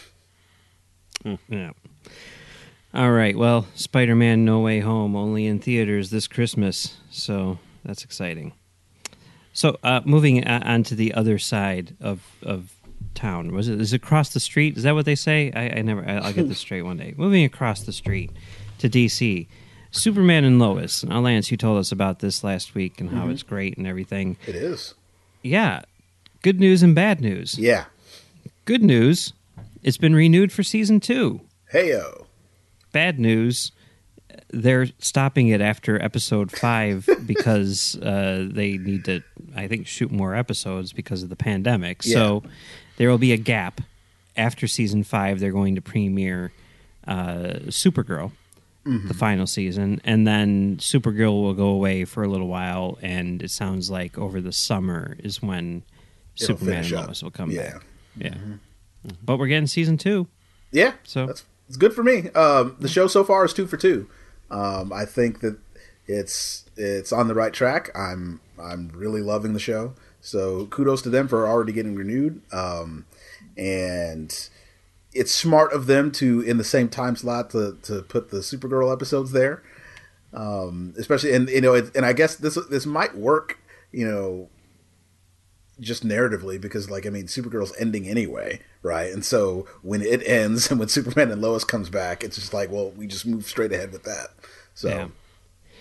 that. Yeah. All right. Well, Spider-Man: No Way Home only in theaters this Christmas, so that's exciting. So, uh, moving o- on to the other side of of town, was it? Is it across the street? Is that what they say? I, I never. I, I'll get this straight one day. Moving across the street to D C, Superman and Lois. Now, Lance, you told us about this last week and how it's great and everything. It is. Yeah. Good news and bad news. Yeah. Good news. It's been renewed for season two. Heyo. Bad news, they're stopping it after episode five because uh, they need to, I think, shoot more episodes because of the pandemic. Yeah. So there will be a gap. After season five, they're going to premiere uh, Supergirl, the final season, and then Supergirl will go away for a little while, and it sounds like over the summer is when It'll Superman finish and up. Lois will come Yeah. back. Yeah. But we're getting season two. Yeah. So- that's it's good for me. Um, the show so far is two for two. Um, I think that it's it's on the right track. I'm I'm really loving the show. So kudos to them for already getting renewed. Um, and it's smart of them to, in the same time slot, to to put the Supergirl episodes there. Um, especially, and you know, it, and I guess this this might work. You know, just narratively, because like I mean Supergirl's ending anyway, right? And so when it ends and when Superman and Lois comes back, it's just like, well, we just move straight ahead with that. So Yeah.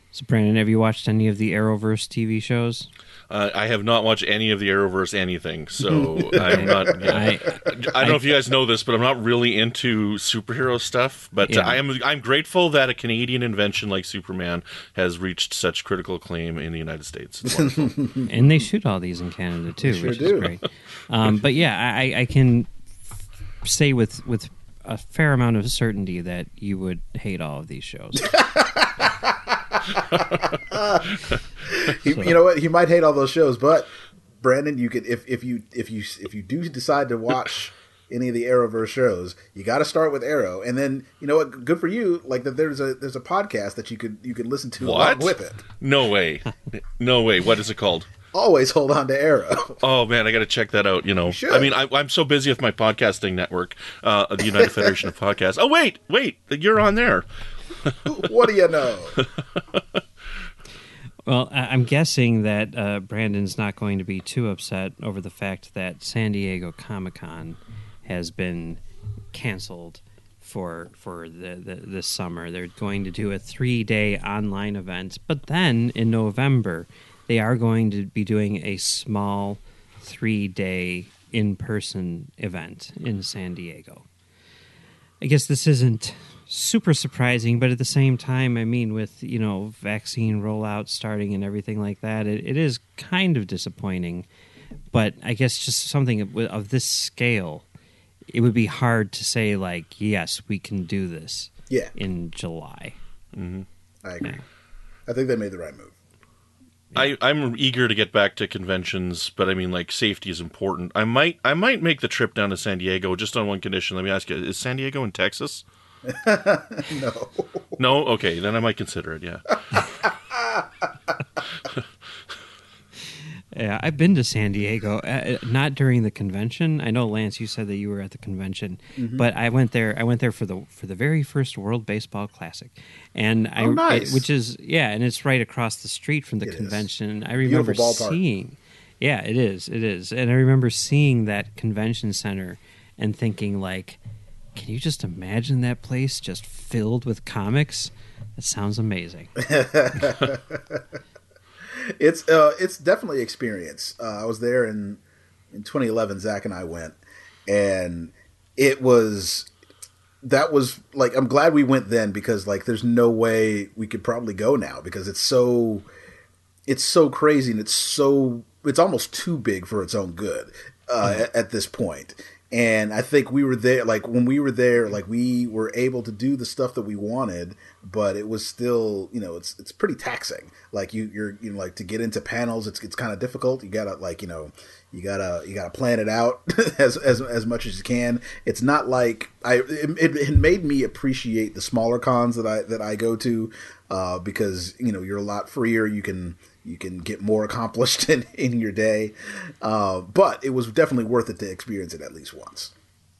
So, Brandon, have you watched any of the Arrowverse T V shows? Uh, I have not watched any of the Arrowverse anything, so I'm not. Yeah. I, I don't I, know if you guys know this, but I'm not really into superhero stuff. But yeah. uh, I am. I'm grateful that a Canadian invention like Superman has reached such critical acclaim in the United States. It's wonderful. And they shoot all these in Canada too, sure which do. is great. Um, but yeah, I, I can say with with a fair amount of certainty that you would hate all of these shows. he, you know what? He might hate all those shows, but Brandon, you could if if you if you if you do decide to watch any of the Arrowverse shows, you got to start with Arrow, and then you know what? Good for you. Like that, there's a there's a podcast that you could you could listen to what? along with it. No way, no way. What is it called? Always hold on to Arrow. Oh man, I got to check that out. You know, you I mean, I, I'm so busy with my podcasting network, uh, the United Federation of Podcasts. Oh wait, wait, you're on there. What do you know? Well, I'm guessing that uh, Brandon's not going to be too upset over the fact that San Diego Comic-Con has been canceled for for the, the this summer. They're going to do a three-day online event, but then in November they are going to be doing a small three-day in-person event in San Diego. I guess this isn't super surprising, but at the same time, I mean, with, you know, vaccine rollout starting and everything like that, it, it is kind of disappointing. But I guess just something of, of this scale, it would be hard to say, like, yes, we can do this yeah. in July. Mm-hmm. I agree. Yeah. I think they made the right move. I, I'm eager to get back to conventions, but I mean, like, safety is important. I might I might make the trip down to San Diego just on one condition. Let me ask you, is San Diego in Texas? No. No? Okay, then I might consider it, yeah. Yeah, I've been to San Diego, uh, not during the convention. I know, Lance, you said that you were at the convention, mm-hmm. but I went there. I went there for the for the very first World Baseball Classic, and I, oh, nice. it, which is yeah, and it's right across the street from the it convention. Is. I remember Beautiful ballpark. seeing, yeah, it is, it is, and I remember seeing that convention center and thinking, like, can you just imagine that place just filled with comics? That sounds amazing. It's uh, it's definitely experience. Uh, I was there in in twenty eleven. Zach and I went, and it was that was like I'm glad we went then because like there's no way we could probably go now because it's so it's so crazy and it's so it's almost too big for its own good uh, mm-hmm. at, at this point. And I think we were there, like when we were there, like we were able to do the stuff that we wanted, but it was still, you know, it's it's pretty taxing. Like you, you're, you know, like to get into panels, it's it's kind of difficult. You gotta like, you know, you gotta you gotta plan it out as as as much as you can. It's not like I. It, it made me appreciate the smaller cons that I that I go to, uh, because you know you're a lot freer. You can. You can get more accomplished in, in your day. Uh, but it was definitely worth it to experience it at least once.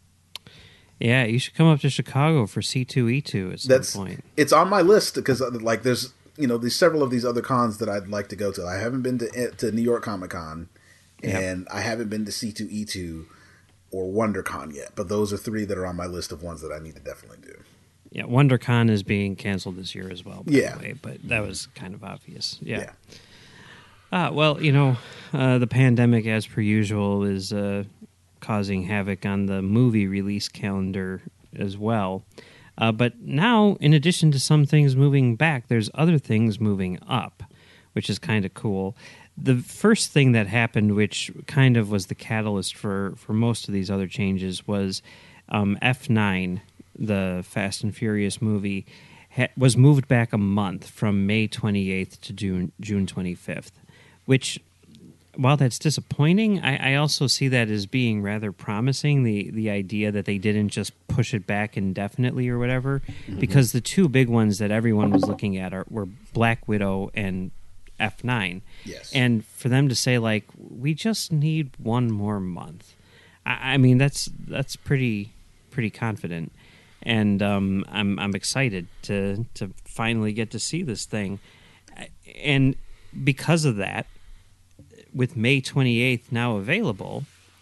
Yeah, you should come up to Chicago for C two E two at some That's, point. It's on my list because like there's, you know, there's several of these other cons that I'd like to go to. I haven't been to to New York Comic Con and yep. I haven't been to C two E two or WonderCon yet. But those are three that are on my list of ones that I need to definitely do. Yeah, WonderCon is being canceled this year as well, by yeah. the way, but that was kind of obvious. Yeah. yeah. Uh, well, you know, uh, the pandemic, as per usual, is uh, causing havoc on the movie release calendar as well. Uh, but now, in addition to some things moving back, there's other things moving up, which is kind of cool. The first thing that happened, which kind of was the catalyst for, for most of these other changes, was um, F nine, the Fast and Furious movie, ha- was moved back a month from May twenty-eighth to June June twenty-fifth. Which, while that's disappointing, I, I also see that as being rather promising, the, the idea that they didn't just push it back indefinitely or whatever, mm-hmm. because the two big ones that everyone was looking at are, were Black Widow and F nine. Yes. And for them to say, like, we just need one more month, I, I mean, that's that's pretty pretty confident. And um, I'm I'm excited to to finally get to see this thing. And because of that, with May twenty-eighth now available,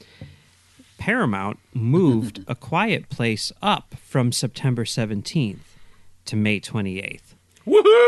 Paramount moved A Quiet Place up from September seventeenth to May twenty-eighth. Woohoo!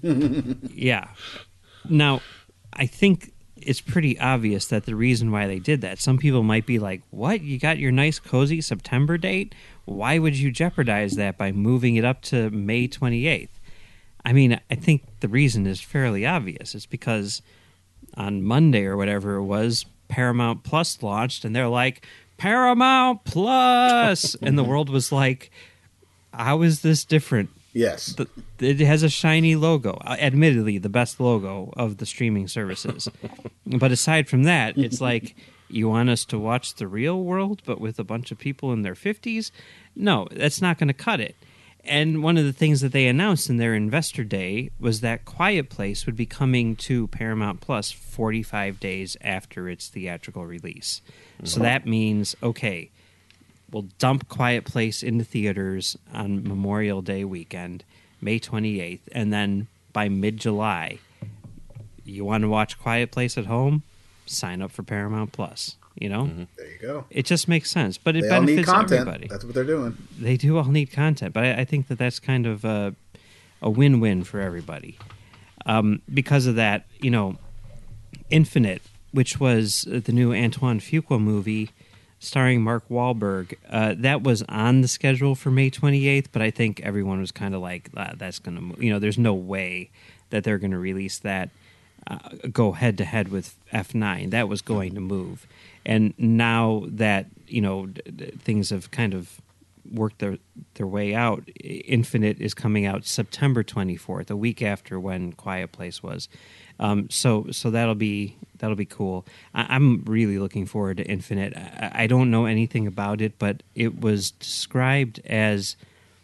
Yeah. Now, I think it's pretty obvious that the reason why they did that, some people might be like, what? You got your nice, cozy September date? Why would you jeopardize that by moving it up to May twenty-eighth? I mean, I think the reason is fairly obvious. It's because on Monday or whatever it was, Paramount Plus launched, and they're like, Paramount Plus! And the world was like, how is this different? Yes. It has a shiny logo. Admittedly, the best logo of the streaming services. But aside from that, it's like, you want us to watch the real world, but with a bunch of people in their fifties? No, that's not going to cut it. And one of the things that they announced in their investor day was that Quiet Place would be coming to Paramount Plus forty-five days after its theatrical release. Mm-hmm. So that means, okay, we'll dump Quiet Place into theaters on Memorial Day weekend, May twenty-eighth, and then by mid-July, you want to watch Quiet Place at home? Sign up for Paramount Plus. You know, mm-hmm. There you go. It just makes sense, but it they benefits all need content. everybody. That's what they're doing. They do all need content, but I, I think that that's kind of a, a win-win for everybody. Um, because of that, you know, Infinite, which was the new Antoine Fuqua movie starring Mark Wahlberg, uh, that was on the schedule for May twenty-eighth, but I think everyone was kind of like, ah, that's going to, you know, there's no way that they're going to release that, uh, go head-to-head with F nine. That was going to move. And now that, you know, d- d- things have kind of worked their their way out, Infinite is coming out September twenty-fourth, a week after when Quiet Place was. Um, so so that'll be that'll be cool. I, I'm really looking forward to Infinite. I, I don't know anything about it, but it was described as,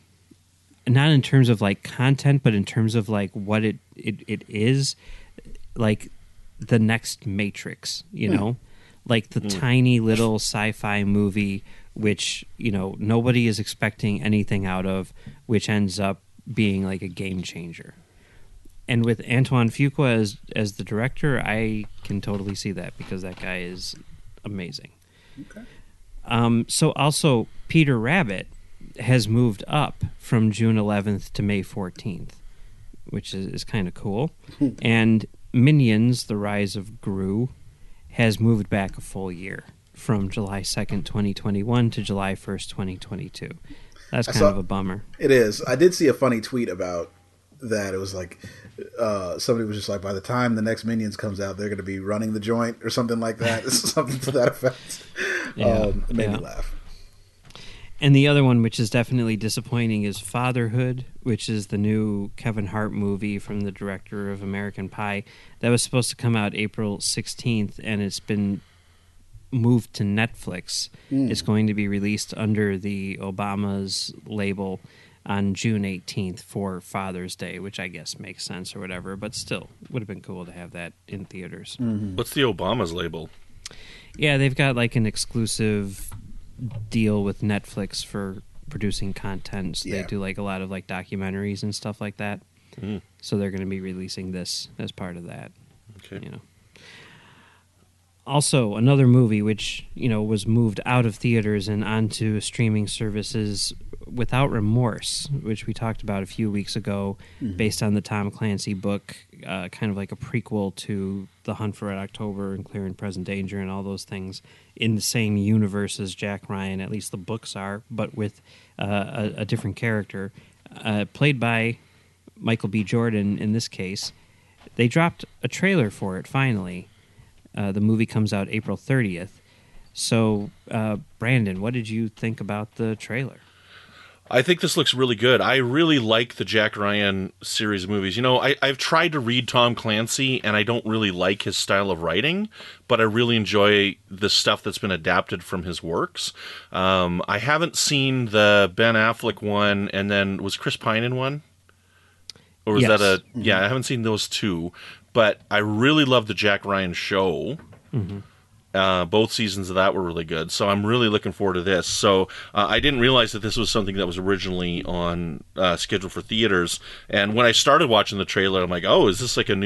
not in terms of like content, but in terms of like what it it, it is, like the next Matrix, you know. Like the mm. tiny little sci-fi movie, which, you know, nobody is expecting anything out of, which ends up being like a game changer. And with Antoine Fuqua as as the director, I can totally see that because that guy is amazing. Okay. Um, so also, Peter Rabbit has moved up from June eleventh to May fourteenth, which is, is kind of cool. And Minions: The Rise of Gru has moved back a full year from July second, twenty twenty-one to July first, twenty twenty-two. That's kind saw, of a bummer. It is. I did see a funny tweet about that. It was like uh, somebody was just like, by the time the next Minions comes out, they're going to be running the joint or something like that. Something to that effect. Yeah, um, it made yeah. me laugh. And the other one, which is definitely disappointing, is Fatherhood, which is the new Kevin Hart movie from the director of American Pie. That was supposed to come out April sixteenth, and it's been moved to Netflix. Mm. It's going to be released under the Obama's label on June eighteenth for Father's Day, which I guess makes sense or whatever, but still, would have been cool to have that in theaters. Mm-hmm. What's the Obama's label? Yeah, they've got like an exclusive deal with Netflix for producing content. So yeah. They do like a lot of like documentaries and stuff like that. Mm. So they're going to be releasing this as part of that. Okay. You know. Also, another movie which, you know, was moved out of theaters and onto streaming services, Without Remorse, which we talked about a few weeks ago, mm-hmm. based on the Tom Clancy book, uh, kind of like a prequel to The Hunt for Red October and Clear and Present Danger and all those things, in the same universe as Jack Ryan, at least the books are, but with uh, a, a different character, uh, played by Michael B. Jordan in this case. They dropped a trailer for it, finally. Uh, the movie comes out April thirtieth. So, uh, Brandon, what did you think about the trailer? I think this looks really good. I really like the Jack Ryan series of movies. You know, I, I've tried to read Tom Clancy, and I don't really like his style of writing, but I really enjoy the stuff that's been adapted from his works. Um, I haven't seen the Ben Affleck one, and then was Chris Pine in one? Or was yes. that a... Mm-hmm. Yeah, I haven't seen those two, but I really love the Jack Ryan show. Mm-hmm. Uh, both seasons of that were really good, so I'm really looking forward to this. So uh, I didn't realize that this was something that was originally on uh, scheduled for theaters. And when I started watching the trailer, I'm like, "Oh, is this like a new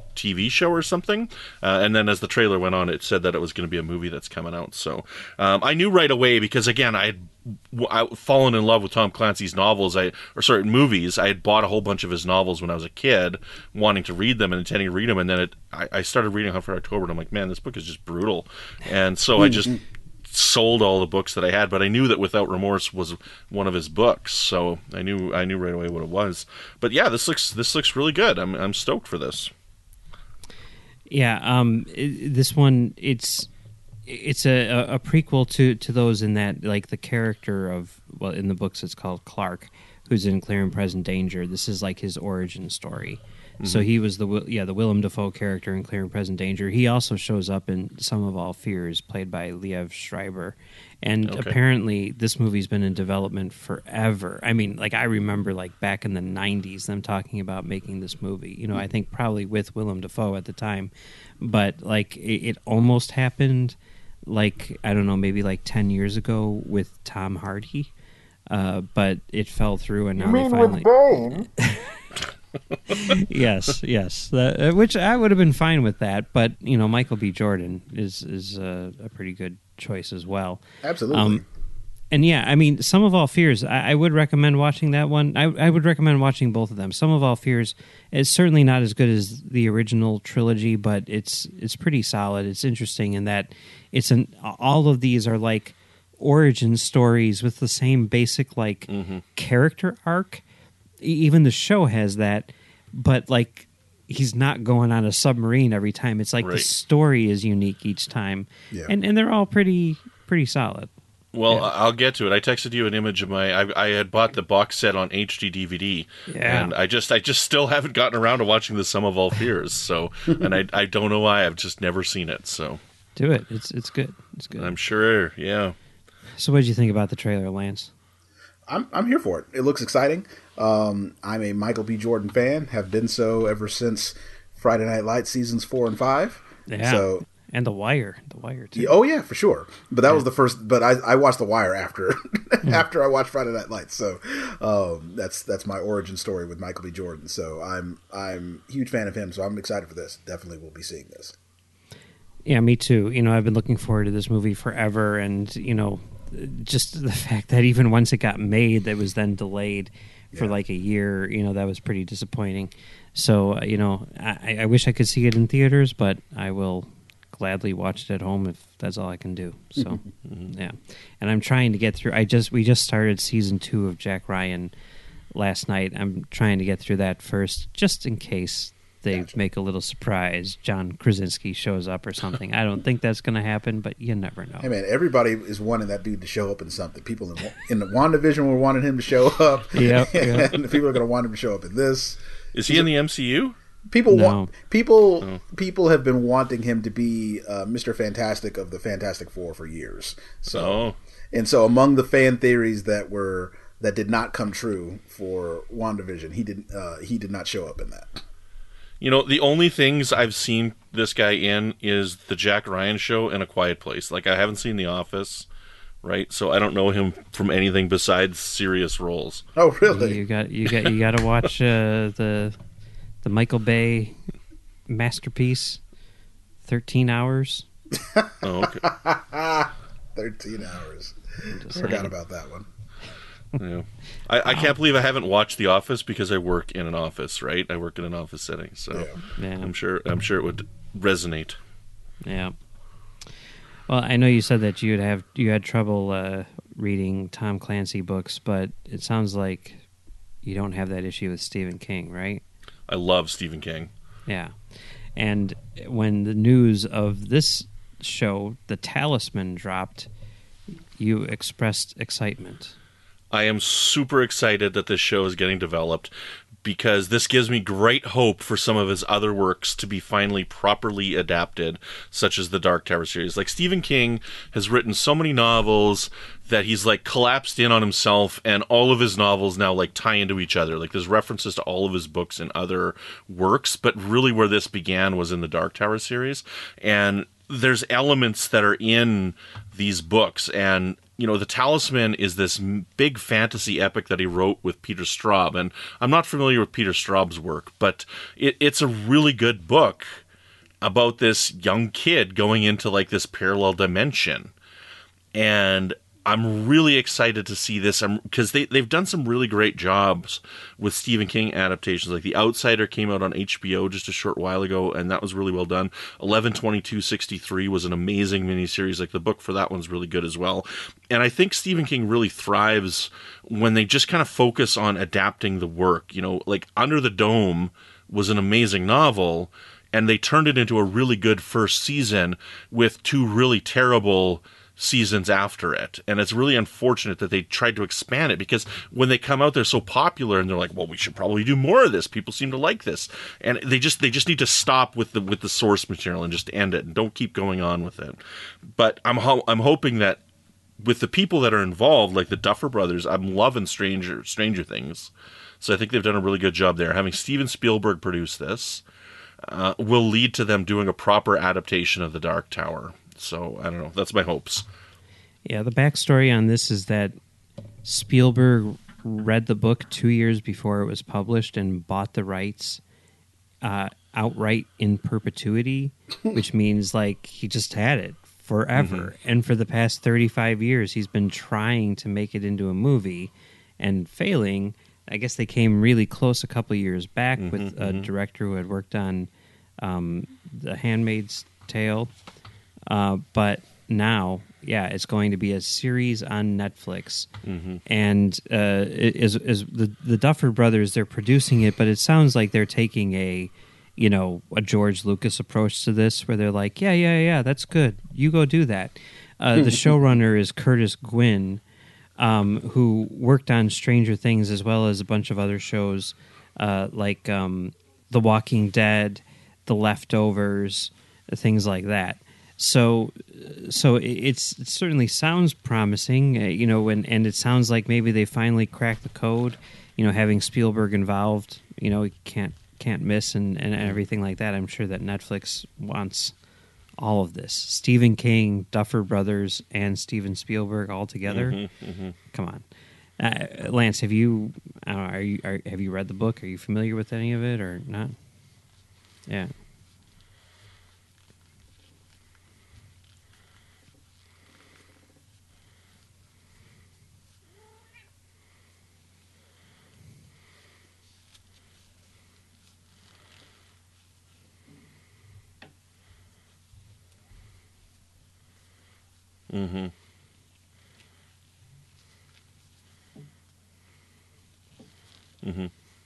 T V show or something. Uh, and then as the trailer went on, it said that it was going to be a movie that's coming out. So um, I knew right away because, again, I had I fallen in love with Tom Clancy's novels, I or sorry, movies. I had bought a whole bunch of his novels when I was a kid, wanting to read them and intending to read them. And then it, I, I started reading Hunt for October, and I'm like, man, this book is just brutal. And so I just sold all the books that I had, but I knew that Without Remorse was one of his books, so I knew I knew right away what it was. But yeah, this looks this looks really good. I'm I'm stoked for this. Yeah, um, it, this one it's it's a, a prequel to, to those in that, like, the character of, well, in the books it's called Clark, who's in Clear and Present Danger. This is like his origin story. Mm-hmm. So he was the yeah the Willem Dafoe character in Clear and Present Danger. He also shows up in Sum of All Fears, played by Liev Schreiber. And okay. apparently this movie's been in development forever. I mean, like, I remember, like, back in the nineties, them talking about making this movie. You know, I think probably with Willem Dafoe at the time. But, like, it, it almost happened, like, I don't know, maybe like ten years ago with Tom Hardy. Uh, but it fell through, and now you mean they finally... with Bane? yes, yes. Uh, which I would have been fine with that, but, you know, Michael B. Jordan is is uh, a pretty good choice as well. Absolutely. Um, and yeah, I mean, Sum of All Fears, I, I would recommend watching that one. I, I would recommend watching both of them. Sum of All Fears is certainly not as good as the original trilogy, but it's it's pretty solid. It's interesting in that it's an all of these are like origin stories with the same basic, like, mm-hmm. character arc. Even the show has that, but, like, he's not going on a submarine every time. It's like right. the story is unique each time, yeah. and and they're all pretty pretty solid. Well, yeah. I'll get to it. I texted you an image of my. I, I had bought the box set on H D D V D, yeah. and I just I just still haven't gotten around to watching the Sum of All Fears. So, and I I don't know why. I've just never seen it. So, do it. It's it's good. It's good. I'm sure. Yeah. So, what did you think about the trailer, Lance? I'm I'm here for it. It looks exciting. Um, I'm a Michael B. Jordan fan. Have been so ever since Friday Night Lights seasons four and five. Yeah. So and The Wire, The Wire too. Oh yeah, for sure. But that yeah. was the first. But I, I watched The Wire after after I watched Friday Night Lights. So um, that's that's my origin story with Michael B. Jordan. So I'm I'm a huge fan of him. So I'm excited for this. Definitely will be seeing this. Yeah, me too. You know, I've been looking forward to this movie forever, and you know, just the fact that even once it got made, that was then delayed for yeah. like a year. You know, that was pretty disappointing. So uh, you know, I, I wish I could see it in theaters, but I will gladly watch it at home if that's all I can do. So yeah, and I'm trying to get through. I just we just started season two of Jack Ryan last night. I'm trying to get through that first, just in case they gotcha. make a little surprise. John Krasinski shows up or something. I don't think that's going to happen, but you never know. Hey man, everybody is wanting that dude to show up in something. People in, in the WandaVision were wanting him to show up. Yep, and yep. people are going to want him to show up in this. Is he in the M C U? People no. want people. Oh. People have been wanting him to be uh, Mister Fantastic of the Fantastic Four for years. So, oh. and so among the fan theories that were that did not come true for WandaVision, he did uh, he did not show up in that. You know, the only things I've seen this guy in is the Jack Ryan show and A Quiet Place. Like, I haven't seen The Office, right? So I don't know him from anything besides serious roles. Oh, really? You got you got you got to watch uh, the the Michael Bay masterpiece, Thirteen Hours. Oh, okay. Thirteen Hours. Forgot about that one. Yeah, I, I can't believe I haven't watched The Office because I work in an office, right? I work in an office setting, so yeah. Yeah. I'm sure I'm sure it would resonate. Yeah. Well, I know you said that you would have you had trouble uh, reading Tom Clancy books, but it sounds like you don't have that issue with Stephen King, right? I love Stephen King. Yeah, and when the news of this show, The Talisman, dropped, you expressed excitement. I am super excited that this show is getting developed because this gives me great hope for some of his other works to be finally properly adapted, such as the Dark Tower series. Like, Stephen King has written so many novels that he's like collapsed in on himself, and all of his novels now like tie into each other. Like, there's references to all of his books and other works, but really where this began was in the Dark Tower series. And there's elements that are in these books, and you know, The Talisman is this m- big fantasy epic that he wrote with Peter Straub. And I'm not familiar with Peter Straub's work, but it, it's a really good book about this young kid going into like this parallel dimension. And I'm really excited to see this because they, they've done some really great jobs with Stephen King adaptations. Like The Outsider came out on H B O just a short while ago, and that was really well done. eleven twenty-two sixty-three was an amazing miniseries. Like the book for that one's really good as well. And I think Stephen King really thrives when they just kind of focus on adapting the work. You know, like Under the Dome was an amazing novel, and they turned it into a really good first season with two really terrible seasons after it. And it's really unfortunate that they tried to expand it, because when they come out, they're so popular and they're like, well, we should probably do more of this. People seem to like this. And they just they just need to stop with the with the source material and just end it and don't keep going on with it. But I'm ho- I'm hoping that with the people that are involved, like the Duffer Brothers, I'm loving Stranger Stranger Things. So I think they've done a really good job there. Having Steven Spielberg produce this uh, will lead to them doing a proper adaptation of The Dark Tower. So, I don't know. That's my hopes. Yeah, the backstory on this is that Spielberg read the book two years before it was published and bought the rights uh, outright in perpetuity, which means, like, he just had it forever. Mm-hmm. And for the past thirty-five years, he's been trying to make it into a movie and failing. I guess they came really close a couple years back mm-hmm, with a mm-hmm. director who had worked on um, The Handmaid's Tale. Uh, but now, yeah, it's going to be a series on Netflix, mm-hmm. and uh, is is the the Duffer Brothers? They're producing it, but it sounds like they're taking a, you know, a George Lucas approach to this, where they're like, yeah, yeah, yeah, that's good. You go do that. Uh, the showrunner is Curtis Gwynn, um, who worked on Stranger Things as well as a bunch of other shows uh, like um, The Walking Dead, The Leftovers, things like that. So, so it's, it certainly sounds promising, uh, you know, and, and it sounds like maybe they finally cracked the code. You know, having Spielberg involved, you know, can't can't miss and, and everything like that. I'm sure that Netflix wants all of this. Stephen King, Duffer Brothers, and Steven Spielberg all together. Mm-hmm, mm-hmm. Come on, uh, Lance. Have you, I don't know, are you are, have you read the book? Are you familiar with any of it or not? Yeah. Mm-hmm. Mm-hmm.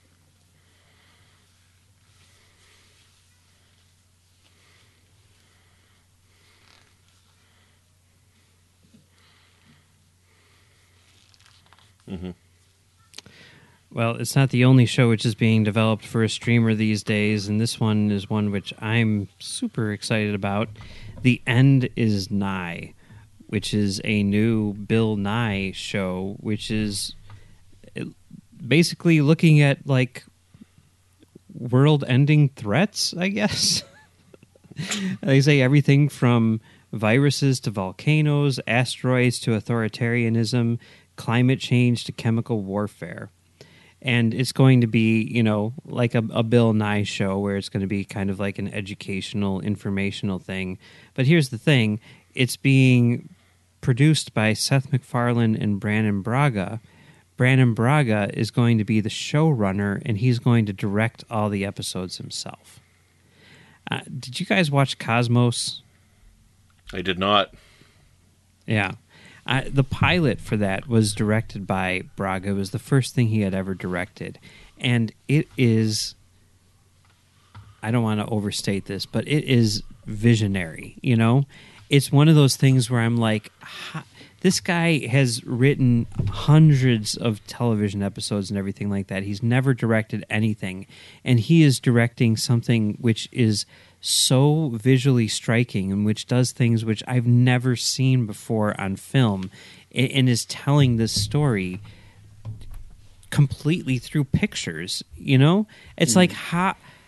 Mm-hmm. Well, it's not the only show which is being developed for a streamer these days, and this one is one which I'm super excited about. The End is Nigh, which is a new Bill Nye show, which is basically looking at, like, world-ending threats, I guess. They say everything from viruses to volcanoes, asteroids to authoritarianism, climate change to chemical warfare. And it's going to be, you know, like a, a Bill Nye show where it's going to be kind of like an educational, informational thing. But here's the thing. It's being produced by Seth MacFarlane and Brannon Braga. Brannon Braga is going to be the showrunner, and he's going to direct all the episodes himself. Uh, did you guys watch Cosmos? I did not. Yeah. Uh, the pilot for that was directed by Braga. It was the first thing he had ever directed. And it is, I don't want to overstate this, but it is visionary, you know? It's one of those things where I'm like, this guy has written hundreds of television episodes and everything like that. He's never directed anything. And he is directing something which is so visually striking and which does things which I've never seen before on film, and is telling this story completely through pictures. You know, it's mm. like how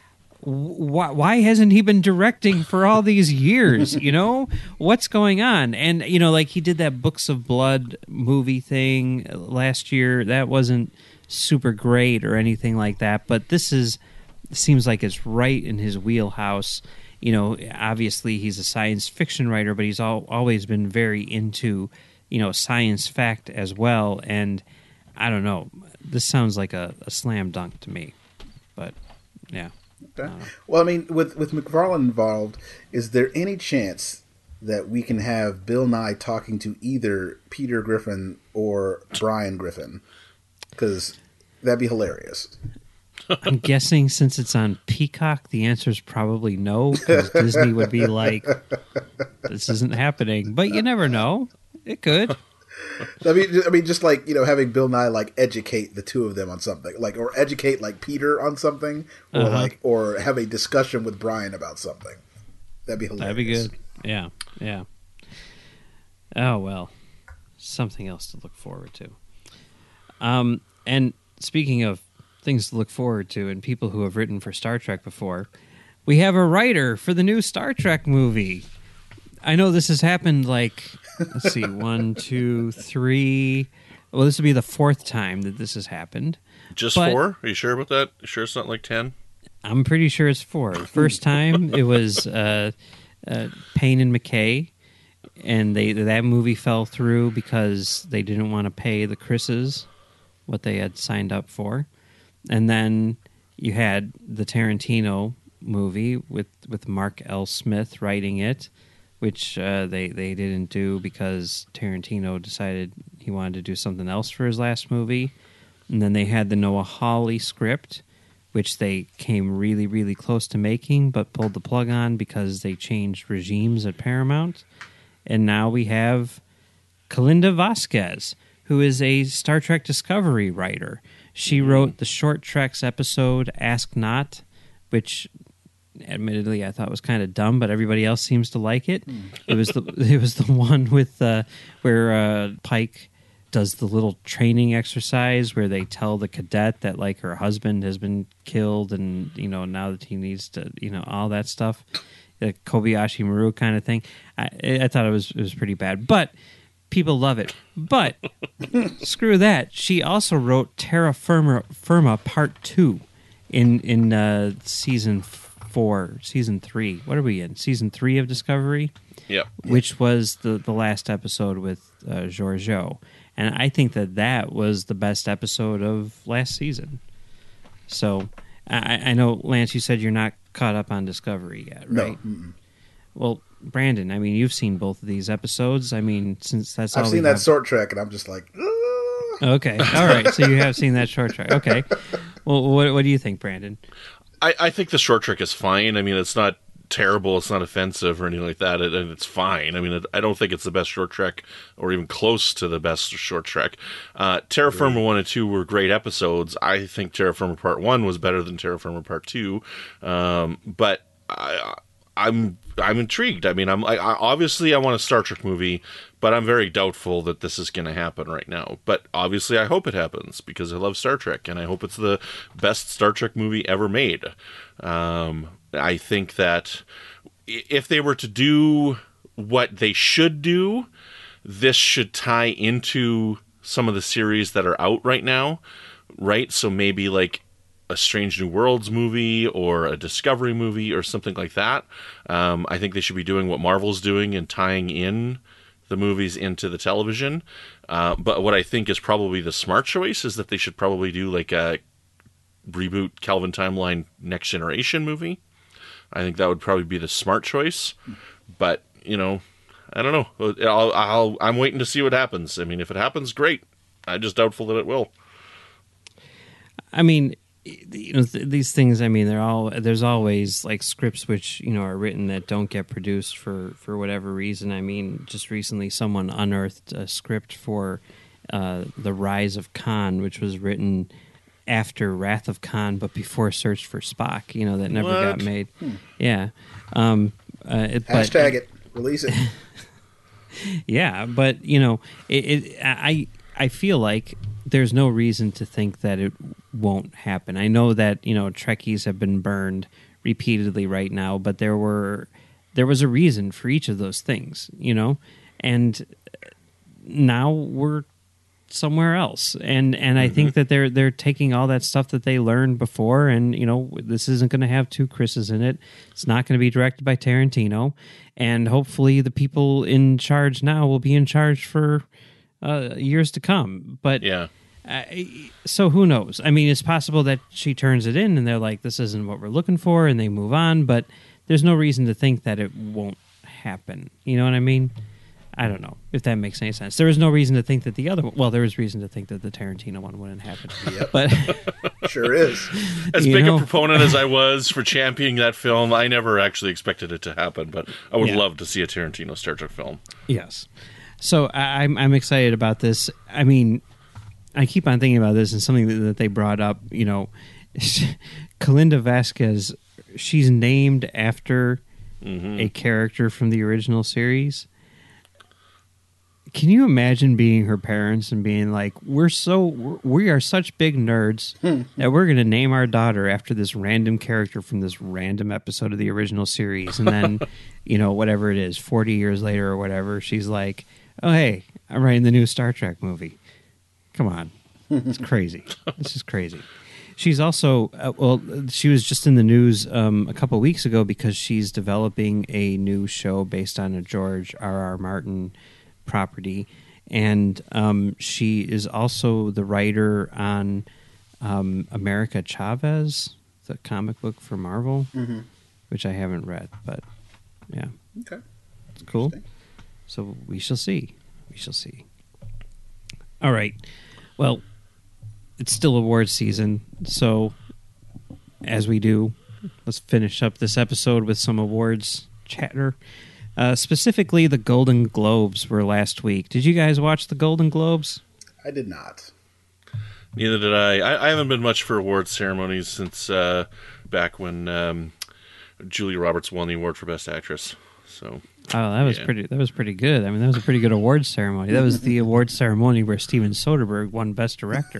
why, why hasn't he been directing for all these years? You know, what's going on? And, you know, like he did that Books of Blood movie thing last year. That wasn't super great or anything like that. But this is seems like it's right in his wheelhouse. You know, obviously he's a science fiction writer, but he's all, always been very into, you know, science fact as well. And I don't know. This sounds like a, a slam dunk to me. But, yeah. Okay. Well, I mean, with with McFarlane involved, is there any chance that we can have Bill Nye talking to either Peter Griffin or Brian Griffin? Because that'd be hilarious. I'm guessing since it's on Peacock, the answer is probably no, because Disney would be like, this isn't happening. But you never know. It could. I mean, I mean, just like, you know, having Bill Nye like educate the two of them on something, like, or educate like Peter on something, or uh-huh. like, or have a discussion with Brian about something. That'd be hilarious. That'd be good. Yeah, yeah. Oh well, something else to look forward to. Um, and speaking of things to look forward to, and people who have written for Star Trek before, we have a writer for the new Star Trek movie. I know this has happened like. Let's see, one, two, three. Well, this will be the fourth time that this has happened. Just but four? Are you sure about that? You sure it's not like ten? I'm pretty sure it's four. The first time it was uh, uh, Payne and McKay, and they that movie fell through because they didn't want to pay the Chris's what they had signed up for. And then you had the Tarantino movie with, with Mark L. Smith writing it, which uh, they, they didn't do because Tarantino decided he wanted to do something else for his last movie. And then they had the Noah Hawley script, which they came really, really close to making, but pulled the plug on because they changed regimes at Paramount. And now we have Kalinda Vasquez, who is a Star Trek Discovery writer. She wrote the Short Treks episode Ask Not, which... admittedly I thought was kind of dumb, but everybody else seems to like it. Mm. It was the it was the one with uh, where uh, Pike does the little training exercise where they tell the cadet that like her husband has been killed, and you know now that he needs to, you know, all that stuff, the Kobayashi Maru kind of thing. I, I thought it was it was pretty bad, but people love it. But screw that. She also wrote Terra Firma, Firma Part Two in in uh, season. For season three. What are we in? Season three of Discovery? Yep. Which was the, the last episode with uh, Georgiou. And I think that that was the best episode of last season. So, I, I know, Lance, you said you're not caught up on Discovery yet, right? No. Mm-mm. Well, Brandon, I mean, you've seen both of these episodes. I mean, since that's all I've seen we that have... short track, and I'm just like... Ugh. Okay, all right. So you have seen that short track. Okay. Well, what, what do you think, Brandon? I, I think the short trick is fine. I mean, it's not terrible, it's not offensive or anything like that, it, and it's fine. I mean, it, I don't think it's the best short trek or even close to the best short trek. Uh, Terra Firma one and two were great episodes. I think Terra Firma Part one was better than Terra Firma Part two, um, but I, I'm I'm intrigued. I mean, I'm I, obviously I want a Star Trek movie, but I'm very doubtful that this is going to happen right now. But obviously, I hope it happens because I love Star Trek, and I hope it's the best Star Trek movie ever made. Um, I think that if they were to do what they should do, this should tie into some of the series that are out right now, right? So maybe like a Strange New Worlds movie or a Discovery movie or something like that. Um, I think they should be doing what Marvel's doing and tying in the movies into the television. Uh, but what I think is probably the smart choice is that they should probably do like a reboot Kelvin Timeline Next Generation movie. I think that would probably be the smart choice. But, you know, I don't know. I'll, I'll, I'm waiting to see what happens. I mean, if it happens, great. I'm just doubtful that it will. I mean... you know, th- these things, I mean, they're all, there's always like scripts which, you know, are written that don't get produced for, for whatever reason. I mean, just recently someone unearthed a script for uh, The Rise of Khan, which was written after Wrath of Khan, but before Search for Spock, you know, that never what? got made. Hmm. Yeah. Um, uh, it, Hashtag but, it. Release it. Yeah, but, you know, it, it, I I feel like there's no reason to think that it won't happen. I know that, you know, Trekkies have been burned repeatedly right now, but there were there was a reason for each of those things, you know, and now we're somewhere else, and and I mm-hmm. think that they're they're taking all that stuff that they learned before, and you know, this isn't going to have two Chris's in it. It's not going to be directed by Tarantino, and hopefully the people in charge now will be in charge for uh, years to come. But yeah. Uh, so who knows? I mean, it's possible that she turns it in and they're like, this isn't what we're looking for, and they move on, but there's no reason to think that it won't happen. You know what I mean? I don't know if that makes any sense. There was no reason to think that the other one, well, there was reason to think that the Tarantino one wouldn't happen. Yep. But sure is. As big know? a proponent as I was for championing that film, I never actually expected it to happen, but I would yeah. love to see a Tarantino Star Trek film. Yes. So I, I'm I'm excited about this. I mean, I keep on thinking about this, and something that, that they brought up, you know, Kalinda Vasquez, she's named after mm-hmm. a character from the original series. Can you imagine being her parents and being like, we're so, we're, we are such big nerds that we're going to name our daughter after this random character from this random episode of the original series. And then, you know, whatever it is, forty years later or whatever, she's like, oh, hey, I'm writing the new Star Trek movie. Come on. It's crazy. This is crazy. She's also, uh, well, she was just in the news um, a couple weeks ago because she's developing a new show based on a George R R. Martin property. And um, she is also the writer on um, America Chavez, the comic book for Marvel, mm-hmm. which I haven't read, but yeah. Okay. It's cool. So we shall see. We shall see. All right. Well, it's still awards season, so as we do, let's finish up this episode with some awards chatter. Uh, specifically, the Golden Globes were last week. Did you guys watch the Golden Globes? I did not. Neither did I. I, I haven't been much for awards ceremonies since uh, back when um, Julia Roberts won the award for Best Actress. So. Oh, that was yeah. pretty. That was pretty good. I mean, that was a pretty good awards ceremony. That was the awards ceremony where Steven Soderbergh won Best Director.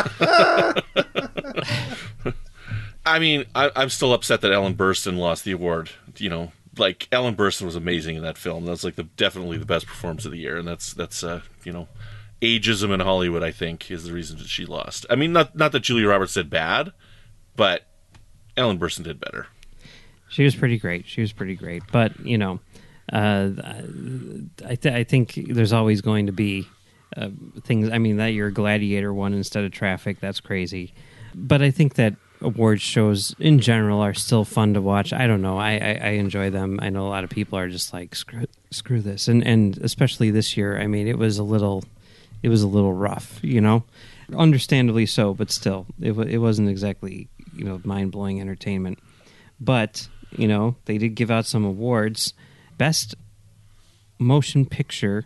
I mean, I, I'm still upset that Ellen Burstyn lost the award. You know, like Ellen Burstyn was amazing in that film. That's like the definitely the best performance of the year, and that's that's uh, you know, ageism in Hollywood, I think, is the reason that she lost. I mean, not not that Julia Roberts did bad, but Ellen Burstyn did better. She was pretty great. She was pretty great, but you know. Uh, I, th- I think there's always going to be uh, things. I mean, that your Gladiator won instead of Traffic, that's crazy. But I think that awards shows in general are still fun to watch. I don't know. I, I, I enjoy them. I know a lot of people are just like screw screw this, and and especially this year. I mean, it was a little it was a little rough, you know, understandably so, but still, it w- it wasn't exactly, you know, mind blowing entertainment. But you know, they did give out some awards. Best Motion Picture,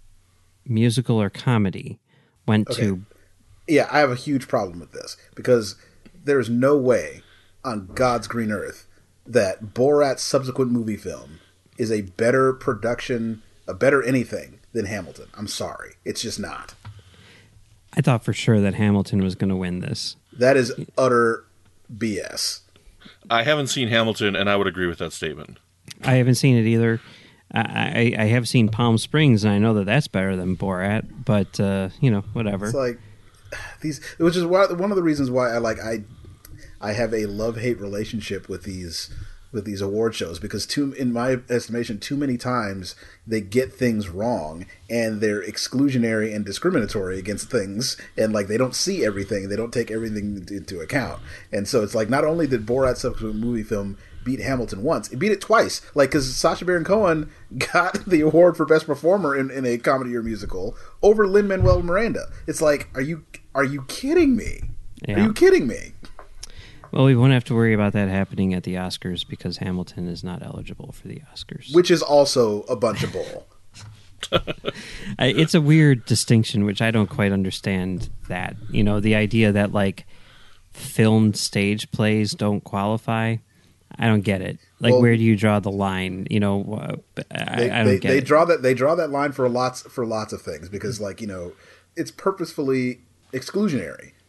Musical or Comedy went okay. to... Yeah, I have a huge problem with this because there's no way on God's green earth that Borat's subsequent movie film is a better production, a better anything than Hamilton. I'm sorry. It's just not. I thought for sure that Hamilton was going to win this. That is utter B S. I haven't seen Hamilton, and I would agree with that statement. I haven't seen it either. I, I, I have seen Palm Springs, and I know that that's better than Borat. But uh, you know, whatever. It's like these, which is why, one of the reasons why I like I, I have a love-hate relationship with these with these award shows because too, in my estimation, too many times they get things wrong and they're exclusionary and discriminatory against things, and like they don't see everything, they don't take everything into account, and so it's like not only did Borat's subsequent movie film beat Hamilton once, it beat it twice. Like, because Sacha Baron Cohen got the award for Best Performer in, in a comedy or musical over Lin-Manuel Miranda. It's like, are you are you kidding me? Yeah. Are you kidding me? Well, we won't have to worry about that happening at the Oscars because Hamilton is not eligible for the Oscars. Which is also a bunch of bull. It's a weird distinction, which I don't quite understand that. You know, the idea that, like, filmed stage plays don't qualify. I don't get it. Like, well, where do you draw the line? You know, I, they, I don't they, get they it. draw that they draw that line for lots for lots of things because, like, you know, it's purposefully exclusionary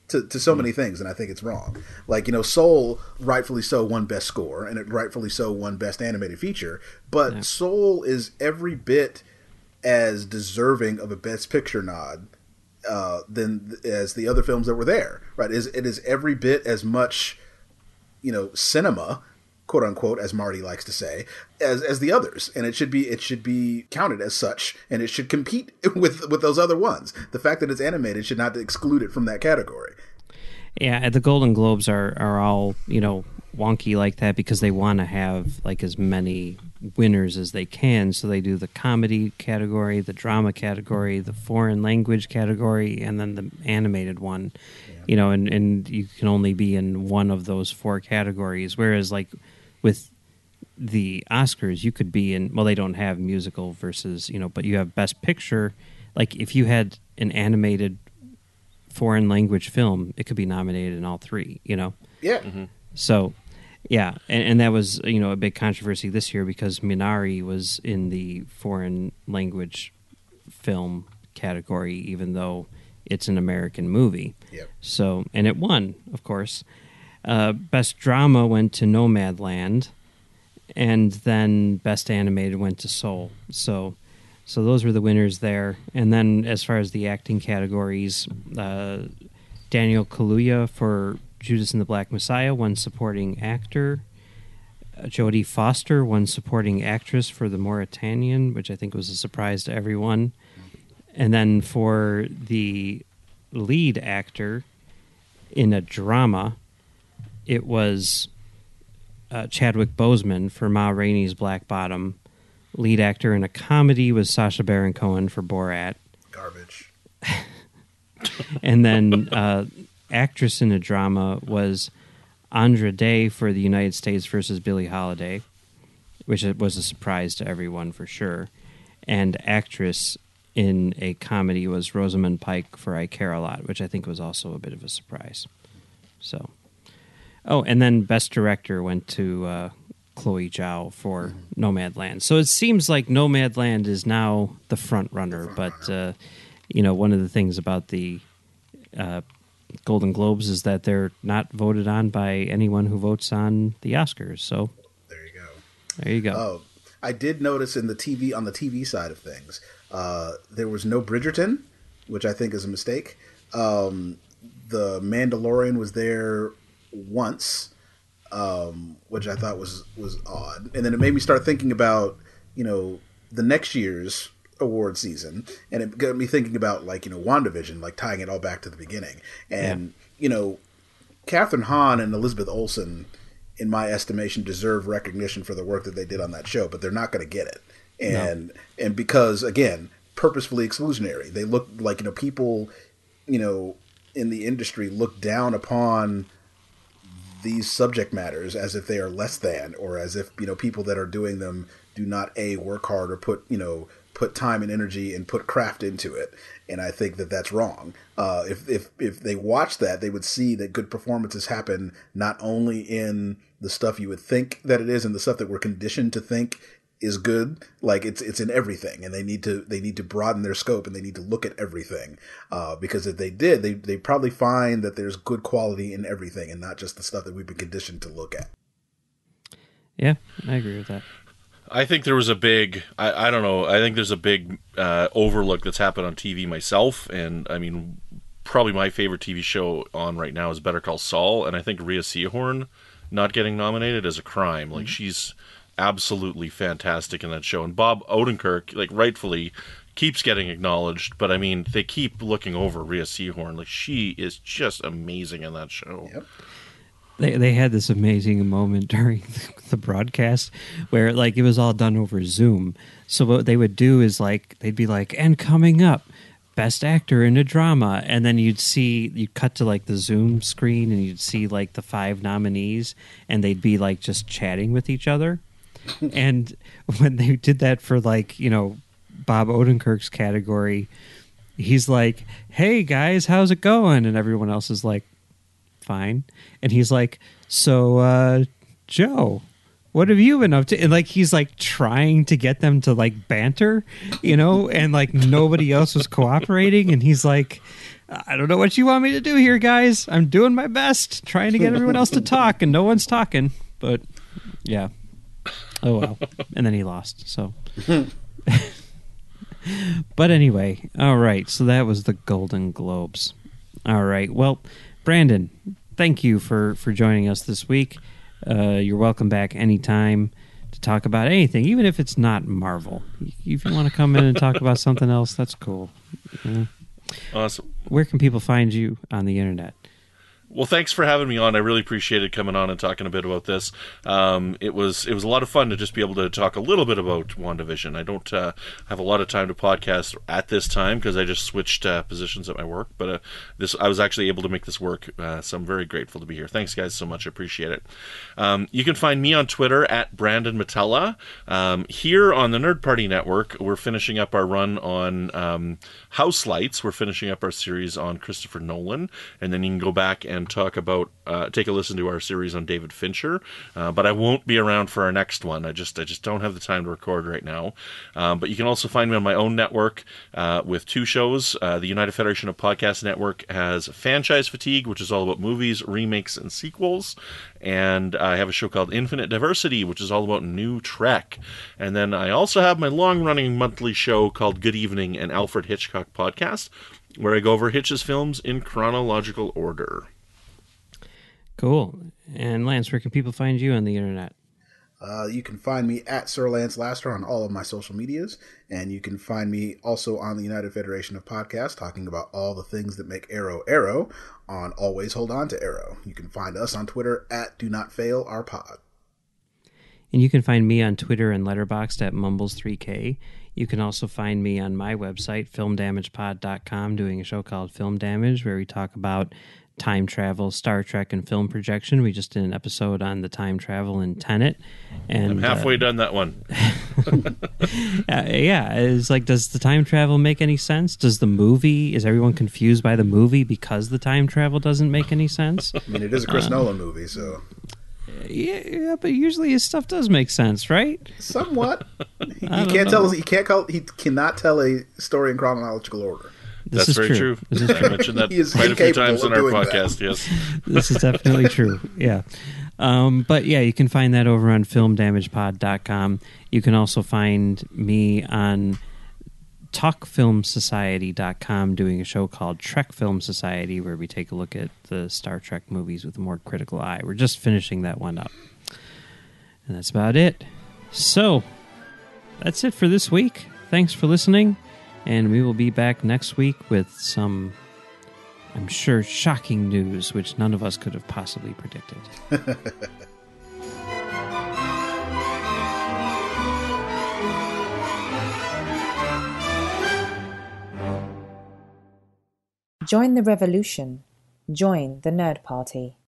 to, to so many things, and I think it's wrong. Like, you know, Soul, rightfully so, won Best Score, and it rightfully so won Best Animated Feature, but yeah. Soul is every bit as deserving of a Best Picture nod uh, than as the other films that were there, right? It is, it is every bit as much, you know, cinema, quote unquote, as Marty likes to say, as as the others, and it should be it should be counted as such, and it should compete with with those other ones. The fact that it's animated should not exclude it from that category. Yeah, the Golden Globes are are all, you know, wonky like that because they want to have like as many winners as they can. So they do the comedy category, the drama category, the foreign language category, and then the animated one. Yeah. You know, and and you can only be in one of those four categories. Whereas like with the Oscars, you could be in, well, they don't have musical versus, you know, but you have Best Picture. Like if you had an animated foreign language film, it could be nominated in all three, you know? Yeah. Mm-hmm. So, yeah. And, and that was, you know, a big controversy this year because Minari was in the foreign language film category, even though it's an American movie. Yep. So, and it won, of course. Uh, Best Drama went to Nomadland, and then Best Animated went to Soul. So, so those were the winners there. And then, as far as the acting categories, uh, Daniel Kaluuya for Judas and the Black Messiah won Supporting Actor. Uh, Jodie Foster won Supporting Actress for The Mauritanian, which I think was a surprise to everyone. And then for the lead actor in a drama, it was uh, Chadwick Boseman for Ma Rainey's Black Bottom. Lead actor in a comedy was Sacha Baron Cohen for Borat. Garbage. And then uh, actress in a drama was Andra Day for The United States versus Billie Holiday, which was a surprise to everyone for sure. And actress in a comedy was Rosamund Pike for I Care a Lot, which I think was also a bit of a surprise. So, oh, and then Best Director went to uh, Chloe Zhao for mm-hmm. Nomadland. So it seems like Nomadland is now the front runner, the front but runner. Uh, you know, one of the things about the uh, Golden Globes is that they're not voted on by anyone who votes on the Oscars. So there you go. There you go. Oh, I did notice in the T V on the T V side of things, uh, there was no Bridgerton, which I think is a mistake. Um, the Mandalorian was there once, um, which I thought was was odd, and then it made me start thinking about, you know, the next year's award season, and it got me thinking about, like, you know, WandaVision, like tying it all back to the beginning, and yeah. you know, Catherine Hahn and Elizabeth Olsen, in my estimation, deserve recognition for the work that they did on that show, but they're not going to get it. And no. and because, again, purposefully exclusionary. They look like, you know, people, you know, in the industry look down upon these subject matters as if they are less than, or as if, you know, people that are doing them do not, A, work hard or put, you know, put time and energy and put craft into it. And I think that that's wrong. Uh, if, if, if they watch that, they would see that good performances happen not only in the stuff you would think that it is and the stuff that we're conditioned to think is good, like it's it's in everything, and they need to they need to broaden their scope, and they need to look at everything, uh, because if they did, they they probably find that there's good quality in everything, and not just the stuff that we've been conditioned to look at. Yeah, I agree with that. I think there was a big, I, I don't know, I think there's a big uh, overlook that's happened on T V myself, and I mean, probably my favorite T V show on right now is Better Call Saul, and I think Rhea Seehorn not getting nominated is a crime. Like, mm-hmm. she's absolutely fantastic in that show, and Bob Odenkirk, like, rightfully keeps getting acknowledged, but I mean, they keep looking over Rhea Seehorn. Like, she is just amazing in that show. Yep. They they had this amazing moment during the broadcast where, like, it was all done over Zoom. So what they would do is, like, they'd be like, and coming up, Best Actor in a Drama, and then you'd see, you'd cut to, like, the Zoom screen, and you'd see, like, the five nominees, and they'd be, like, just chatting with each other. And when they did that for, like, you know, Bob Odenkirk's category, he's like, hey, guys, how's it going? And everyone else is like, fine. And he's like, so, uh, Joe, what have you been up to? And, like, he's, like, trying to get them to, like, banter, you know, and, like, nobody else was cooperating. And he's like, I don't know what you want me to do here, guys. I'm doing my best, trying to get everyone else to talk, and no one's talking. But, yeah. Oh, well. And then he lost, so. But anyway, all right. So that was the Golden Globes. All right. Well, Brandon, thank you for, for joining us this week. Uh, you're welcome back anytime to talk about anything, even if it's not Marvel. If you want to come in and talk about something else, that's cool. You know? Awesome. Where can people find you on the internet? Well, thanks for having me on. I really appreciated coming on and talking a bit about this. Um, it was it was a lot of fun to just be able to talk a little bit about WandaVision. I don't uh, have a lot of time to podcast at this time because I just switched uh, positions at my work. But uh, this I was actually able to make this work, uh, so I'm very grateful to be here. Thanks, guys, so much. I appreciate it. Um, you can find me on Twitter at Brandon Matella. Um, here on the Nerd Party Network, we're finishing up our run on um, House Lights. We're finishing up our series on Christopher Nolan, and then you can go back and and talk about, uh, take a listen to our series on David Fincher, uh, but I won't be around for our next one. I just, I just don't have the time to record right now. Um, but you can also find me on my own network uh, with two shows. Uh, the United Federation of Podcast Network has Franchise Fatigue, which is all about movies, remakes, and sequels. And I have a show called Infinite Diversity, which is all about new Trek. And then I also have my long-running monthly show called Good Evening, an Alfred Hitchcock podcast, where I go over Hitch's films in chronological order. Cool. And Lance, where can people find you on the internet? Uh, you can find me at Sir Lance Laster on all of my social medias, and you can find me also on the United Federation of Podcasts talking about all the things that make Arrow Arrow on Always Hold On to Arrow. You can find us on Twitter at Do Not Fail Our Pod. And you can find me on Twitter and Letterboxd at Mumbles three K. You can also find me on my website, film damage pod dot com, doing a show called Film Damage, where we talk about time travel, Star Trek, and film projection. We just did an episode on the time travel in Tenet. And I'm halfway uh, done that one. uh, yeah, it's like, does the time travel make any sense? Does the movie, is everyone confused by the movie because the time travel doesn't make any sense? I mean, it is a Chris uh, Nolan movie, so... Yeah, yeah, but usually his stuff does make sense, right? Somewhat. He, he can't know. tell. He can't call. He cannot tell a story in chronological order. This That's is very true. true. This is I mentioned that He is quite a few incapable times of on our doing that. podcast, yes. This is definitely true. Yeah. Um, but yeah, you can find that over on film damage pod dot com. You can also find me on talk film society dot com doing a show called Trek Film Society, where we take a look at the Star Trek movies with a more critical eye. We're just finishing that one up. And that's about it. So, that's it for this week. Thanks for listening. And we will be back next week with some, I'm sure, shocking news, which none of us could have possibly predicted. Join the revolution. Join the Nerd Party.